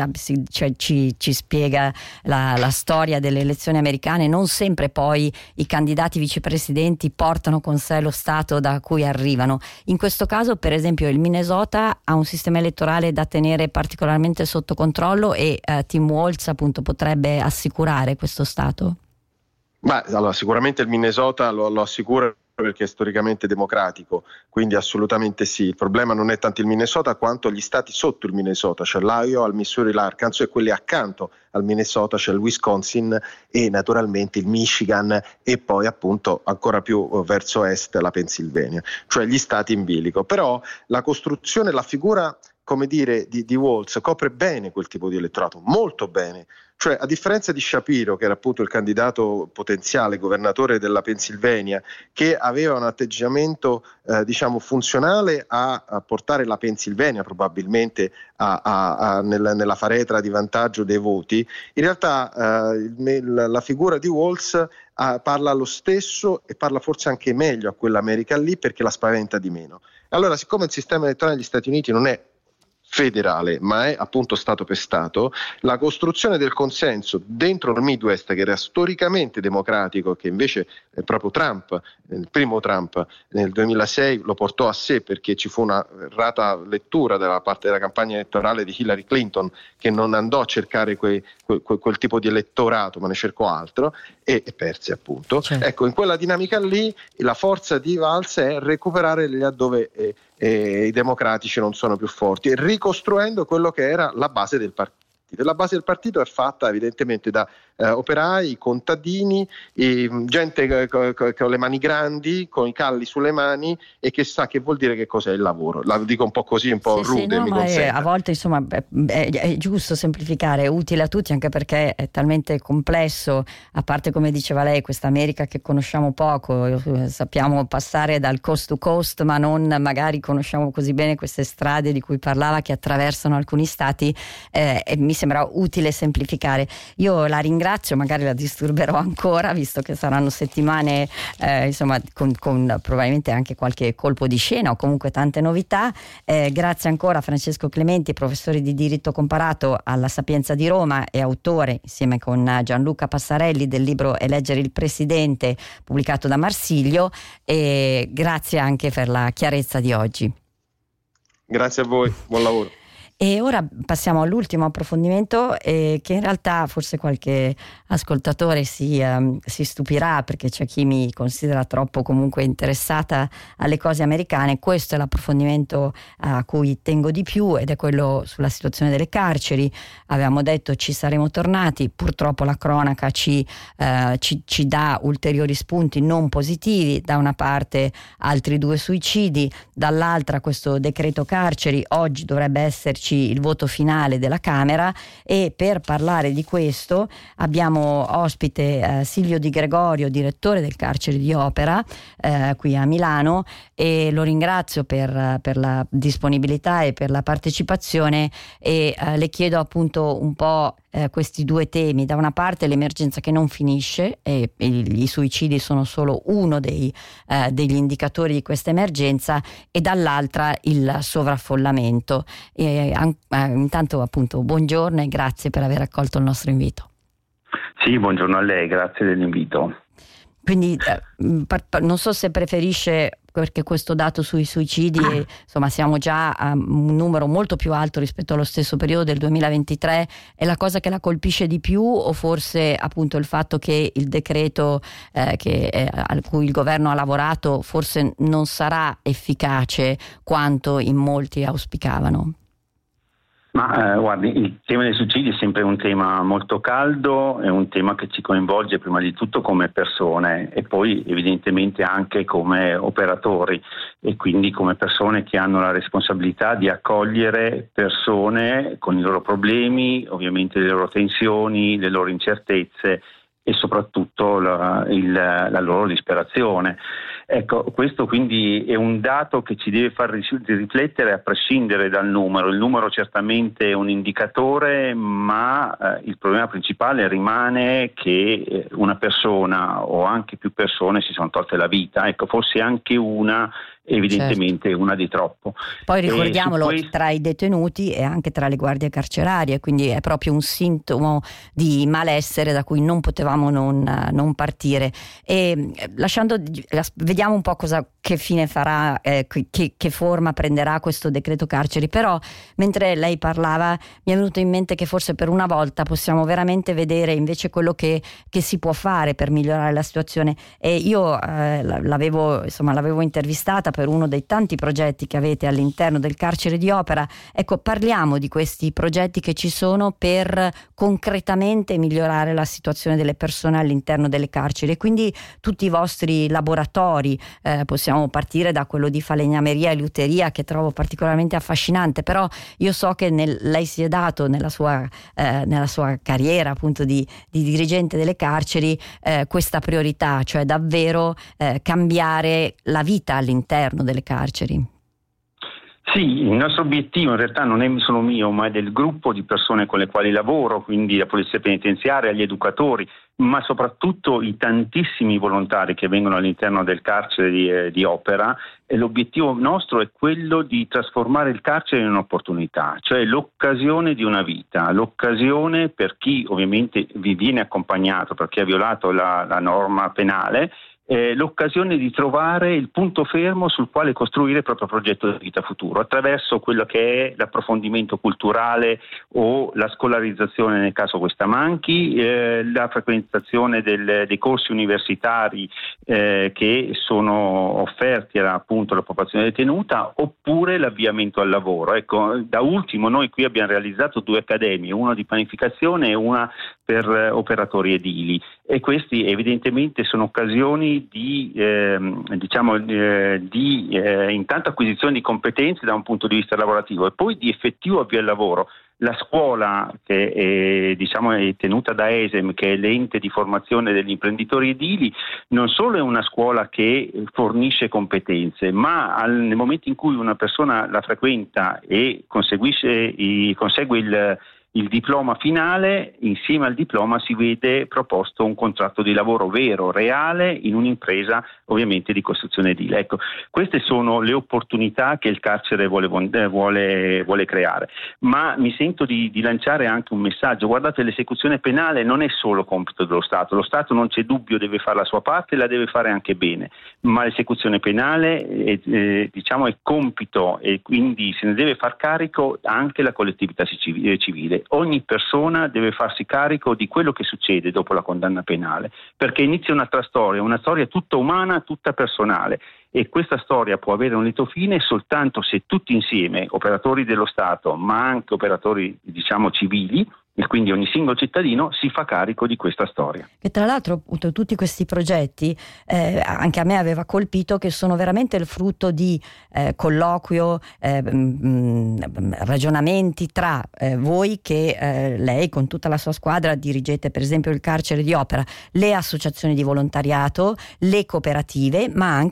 Ci spiega la storia delle elezioni americane, non sempre poi i candidati vicepresidenti portano con sé lo Stato da cui arrivano. In questo caso per esempio il Minnesota ha un sistema elettorale da tenere particolarmente sotto controllo e Tim Walz appunto potrebbe assicurare questo Stato? Ma allora, sicuramente il Minnesota lo assicura perché è storicamente democratico, quindi assolutamente sì. Il problema non è tanto il Minnesota quanto gli stati sotto il Minnesota, cioè l'Iowa, il Missouri, l'Arkansas, e quelli accanto al Minnesota, c'è il Wisconsin e naturalmente il Michigan e poi appunto ancora più verso est la Pennsylvania, cioè gli stati in bilico. Però la costruzione, la figura, come dire, di Walz copre bene quel tipo di elettorato, molto bene. Cioè, a differenza di Shapiro, che era appunto il candidato potenziale governatore della Pennsylvania, che aveva un atteggiamento funzionale a portare la Pennsylvania probabilmente nella faretra di vantaggio dei voti, in realtà la figura di Walz parla lo stesso e parla forse anche meglio a quell'America lì, perché la spaventa di meno. Allora, siccome il sistema elettorale degli Stati Uniti non è federale, ma è appunto stato per stato, la costruzione del consenso dentro il Midwest, che era storicamente democratico, che invece proprio Trump, il primo Trump nel 2006 lo portò a sé, perché ci fu una errata lettura dalla parte della campagna elettorale di Hillary Clinton, che non andò a cercare quel tipo di elettorato, ma ne cercò altro e perse appunto. Certo. Ecco, in quella dinamica lì la forza di Valls è recuperare laddove i democratici non sono più forti, e ricostruendo quello che era la base del partito. La base del partito è fatta evidentemente da operai, contadini, gente con le mani grandi, con i calli sulle mani e che sa che vuol dire che cos'è il lavoro. La dico un po' così, un po' rude, no, mi ma consenta. A volte insomma è giusto semplificare, è utile a tutti, anche perché è talmente complesso, a parte come diceva lei questa America che conosciamo poco, sappiamo passare dal coast to coast ma non magari conosciamo così bene queste strade di cui parlava che attraversano alcuni stati, e mi sembra utile semplificare. Io la ringrazio, magari la disturberò ancora visto che saranno settimane con probabilmente anche qualche colpo di scena o comunque tante novità. Grazie ancora a Francesco Clementi, professore di diritto comparato alla Sapienza di Roma e autore insieme con Gianluca Passarelli del libro Eleggere il Presidente, pubblicato da Marsilio, e grazie anche per la chiarezza di oggi. Grazie a voi, buon lavoro. E ora passiamo all'ultimo approfondimento, che in realtà forse qualche ascoltatore si stupirà, perché c'è chi mi considera troppo comunque interessata alle cose americane. Questo è l'approfondimento a cui tengo di più, ed è quello sulla situazione delle carceri. Avevamo detto ci saremo tornati, purtroppo la cronaca ci dà ulteriori spunti non positivi: da una parte altri 2 suicidi, dall'altra questo decreto carceri. Oggi dovrebbe esserci il voto finale della Camera, e per parlare di questo abbiamo ospite Silvio Di Gregorio, direttore del carcere di Opera qui a Milano, e lo ringrazio per la disponibilità e per la partecipazione, e le chiedo appunto un po' questi due temi: da una parte l'emergenza che non finisce e i suicidi sono solo uno degli indicatori di questa emergenza, e dall'altra il sovraffollamento. Intanto appunto buongiorno e grazie per aver accolto il nostro invito. Sì, buongiorno a lei, grazie dell'invito. Quindi non so se preferisce, perché questo dato sui suicidi, insomma, siamo già a un numero molto più alto rispetto allo stesso periodo del 2023, è la cosa che la colpisce di più, o forse appunto il fatto che il decreto a cui il governo ha lavorato forse non sarà efficace quanto in molti auspicavano? Ma guardi, il tema dei suicidi è sempre un tema molto caldo, è un tema che ci coinvolge prima di tutto come persone e poi evidentemente anche come operatori, e quindi come persone che hanno la responsabilità di accogliere persone con i loro problemi, ovviamente le loro tensioni, le loro incertezze e soprattutto la loro disperazione. Ecco, questo quindi è un dato che ci deve far riflettere a prescindere dal numero. Il numero certamente è un indicatore, ma il problema principale rimane che una persona o anche più persone si sono tolte la vita. Ecco, forse anche una, evidentemente una di troppo. Poi ricordiamolo, tra i detenuti e anche tra le guardie carcerarie, quindi è proprio un sintomo di malessere da cui non potevamo non partire. E vediamo un po' che fine farà, che forma prenderà questo decreto carceri. Però mentre lei parlava mi è venuto in mente che forse per una volta possiamo veramente vedere invece quello che si può fare per migliorare la situazione. E io l'avevo intervistata per uno dei tanti progetti che avete all'interno del carcere di Opera. Ecco, parliamo di questi progetti che ci sono per concretamente migliorare la situazione delle persone all'interno delle carceri, e quindi tutti i vostri laboratori. Possiamo partire da quello di falegnameria e liuteria, che trovo particolarmente affascinante, però io so che lei si è dato nella sua carriera appunto di dirigente delle carceri questa priorità, cioè davvero cambiare la vita all'interno delle carceri. Sì, il nostro obiettivo in realtà non è solo mio, ma è del gruppo di persone con le quali lavoro, quindi la polizia penitenziaria, gli educatori, ma soprattutto i tantissimi volontari che vengono all'interno del carcere di Opera. E l'obiettivo nostro è quello di trasformare il carcere in un'opportunità, cioè l'occasione di una vita, l'occasione per chi ovviamente vi viene accompagnato, per chi ha violato la norma penale, l'occasione di trovare il punto fermo sul quale costruire il proprio progetto di vita futuro attraverso quello che è l'approfondimento culturale o la scolarizzazione nel caso questa manchi, la frequentazione dei corsi universitari che sono offerti appunto alla popolazione detenuta, oppure l'avviamento al lavoro. Ecco, da ultimo noi qui abbiamo realizzato 2 accademie, una di panificazione e una per operatori edili, e questi evidentemente sono occasioni di intanto acquisizione di competenze da un punto di vista lavorativo e poi di effettivo avvio al lavoro. La scuola che è tenuta da ESEM, che è l'ente di formazione degli imprenditori edili, non solo è una scuola che fornisce competenze, ma nel momento in cui una persona la frequenta e consegue il diploma finale, insieme al diploma si vede proposto un contratto di lavoro vero, reale, in un'impresa ovviamente di costruzione edile. Ecco, queste sono le opportunità che il carcere vuole creare, ma mi sento di lanciare anche un messaggio. Guardate, l'esecuzione penale non è solo compito dello Stato, lo Stato non c'è dubbio deve fare la sua parte e la deve fare anche bene, ma l'esecuzione penale è compito, e quindi se ne deve far carico anche la collettività civile. Ogni persona deve farsi carico di quello che succede dopo la condanna penale, perché inizia una storia tutta umana, tutta personale, e questa storia può avere un lieto fine soltanto se tutti insieme, operatori dello Stato ma anche operatori civili, e quindi ogni singolo cittadino si fa carico di questa storia. E tra l'altro appunto tutti questi progetti anche a me aveva colpito che sono veramente il frutto di colloquio, ragionamenti tra voi che lei con tutta la sua squadra dirigete, per esempio il carcere di Opera, le associazioni di volontariato, le cooperative, ma anche appunto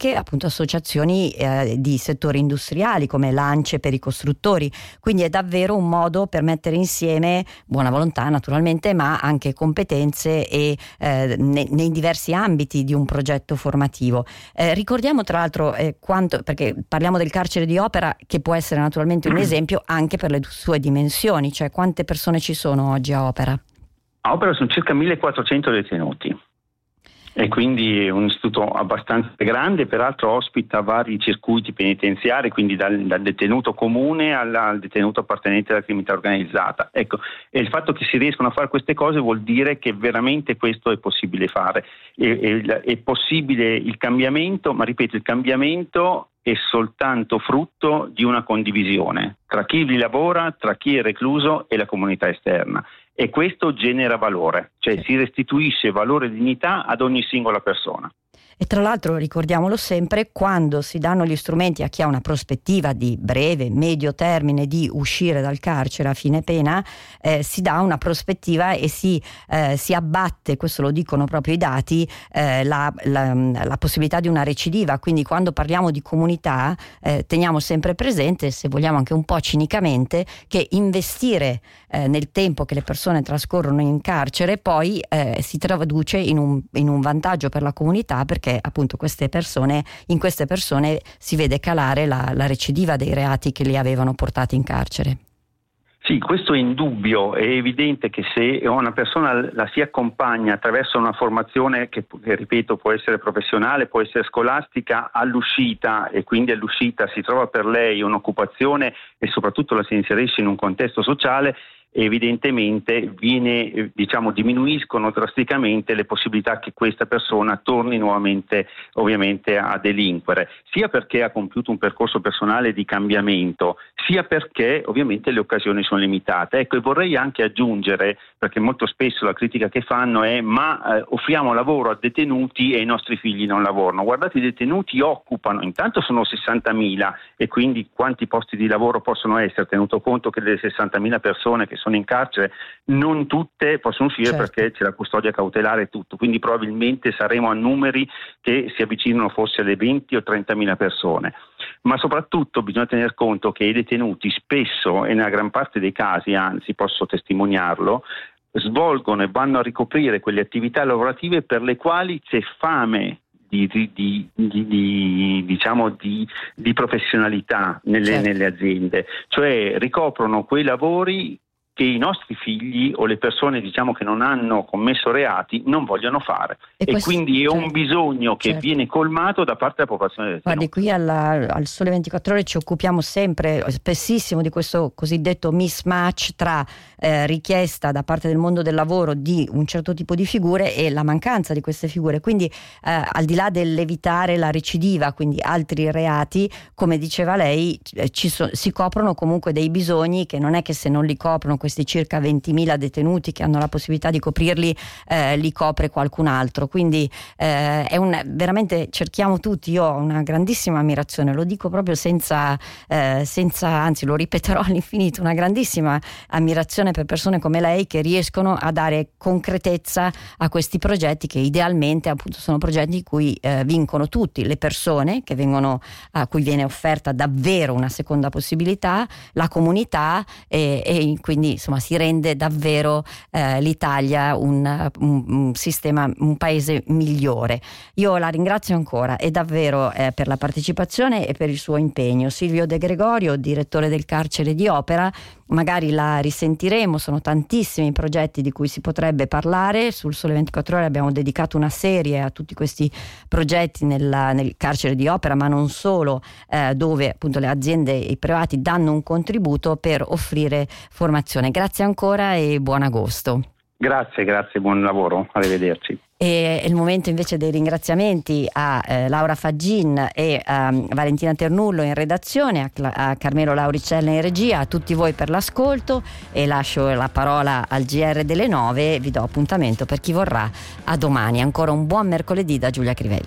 associazioni di settori industriali come l'ANCE per i costruttori, quindi è davvero un modo per mettere insieme buona volontà naturalmente, ma anche competenze e nei diversi ambiti di un progetto formativo. Ricordiamo tra l'altro perché parliamo del carcere di Opera, che può essere naturalmente un esempio anche per le sue dimensioni, cioè quante persone ci sono oggi a Opera? A Opera sono circa 1400 detenuti e quindi è un istituto abbastanza grande, peraltro ospita vari circuiti penitenziari, quindi dal detenuto comune al detenuto appartenente alla criminalità organizzata. Ecco, e il fatto che si riescano a fare queste cose vuol dire che veramente questo è possibile fare. È possibile il cambiamento, ma ripeto, il cambiamento è soltanto frutto di una condivisione tra chi vi lavora, tra chi è recluso e la comunità esterna. E questo genera valore, cioè si restituisce valore e dignità ad ogni singola persona. E tra l'altro ricordiamolo sempre, quando si danno gli strumenti a chi ha una prospettiva di breve, medio termine di uscire dal carcere a fine pena, si dà una prospettiva e si abbatte, questo lo dicono proprio i dati, la possibilità di una recidiva. Quindi quando parliamo di comunità teniamo sempre presente, se vogliamo anche un po' cinicamente, che investire nel tempo che le persone trascorrono in carcere poi si traduce in un vantaggio per la comunità, perché appunto in queste persone si vede calare la recidiva dei reati che li avevano portati in carcere. Sì, questo è indubbio. È evidente che se una persona la si accompagna attraverso una formazione che ripeto può essere professionale, può essere scolastica, all'uscita, e quindi all'uscita si trova per lei un'occupazione e soprattutto la si inserisce in un contesto sociale, evidentemente diminuiscono drasticamente le possibilità che questa persona torni nuovamente ovviamente a delinquere, sia perché ha compiuto un percorso personale di cambiamento, sia perché ovviamente le occasioni sono limitate. Ecco, e vorrei anche aggiungere, perché molto spesso la critica che fanno è offriamo lavoro a detenuti e i nostri figli non lavorano. Guardate, i detenuti occupano, intanto sono 60.000, e quindi quanti posti di lavoro possono essere, tenuto conto che delle 60.000 persone che sono in carcere non tutte possono uscire, certo, perché c'è la custodia cautelare e tutto, quindi probabilmente saremo a numeri che si avvicinano forse alle 20 o 30.000 persone. Ma soprattutto bisogna tener conto che i detenuti spesso, e nella gran parte dei casi, anzi posso testimoniarlo, svolgono e vanno a ricoprire quelle attività lavorative per le quali c'è fame di professionalità nelle aziende, cioè ricoprono quei lavori che i nostri figli o le persone che non hanno commesso reati non vogliono fare, e quindi è un bisogno che viene colmato da parte della popolazione detenuta. Guardi, qui al Sole 24 Ore ci occupiamo spessissimo di questo cosiddetto mismatch tra richiesta da parte del mondo del lavoro di un certo tipo di figure e la mancanza di queste figure, quindi al di là dell'evitare la recidiva, quindi altri reati, come diceva lei, si coprono comunque dei bisogni che non è che se non li coprono questi circa 20.000 detenuti che hanno la possibilità di coprirli, li copre qualcun altro. Quindi veramente cerchiamo tutti, io ho una grandissima ammirazione, lo dico proprio senza anzi lo ripeterò all'infinito, una grandissima ammirazione per persone come lei che riescono a dare concretezza a questi progetti, che idealmente appunto sono progetti in cui vincono tutti, le persone a cui viene offerta davvero una seconda possibilità, la comunità, e quindi insomma si rende davvero l'Italia un sistema, un paese migliore. Io la ringrazio ancora e davvero per la partecipazione e per il suo impegno. Silvio De Gregorio, direttore del carcere di Opera, magari la risentiremo, sono tantissimi i progetti di cui si potrebbe parlare. Sul Sole 24 Ore abbiamo dedicato una serie a tutti questi progetti nel carcere di Opera, ma non solo, dove appunto le aziende e i privati danno un contributo per offrire formazione. Grazie ancora e buon agosto. Grazie, buon lavoro, arrivederci. E è il momento invece dei ringraziamenti a Laura Faggin e a Valentina Ternullo in redazione, a Carmelo Lauricella in regia, a tutti voi per l'ascolto, e lascio la parola al GR delle 9. Vi do appuntamento per chi vorrà a domani. Ancora un buon mercoledì da Giulia Crivelli.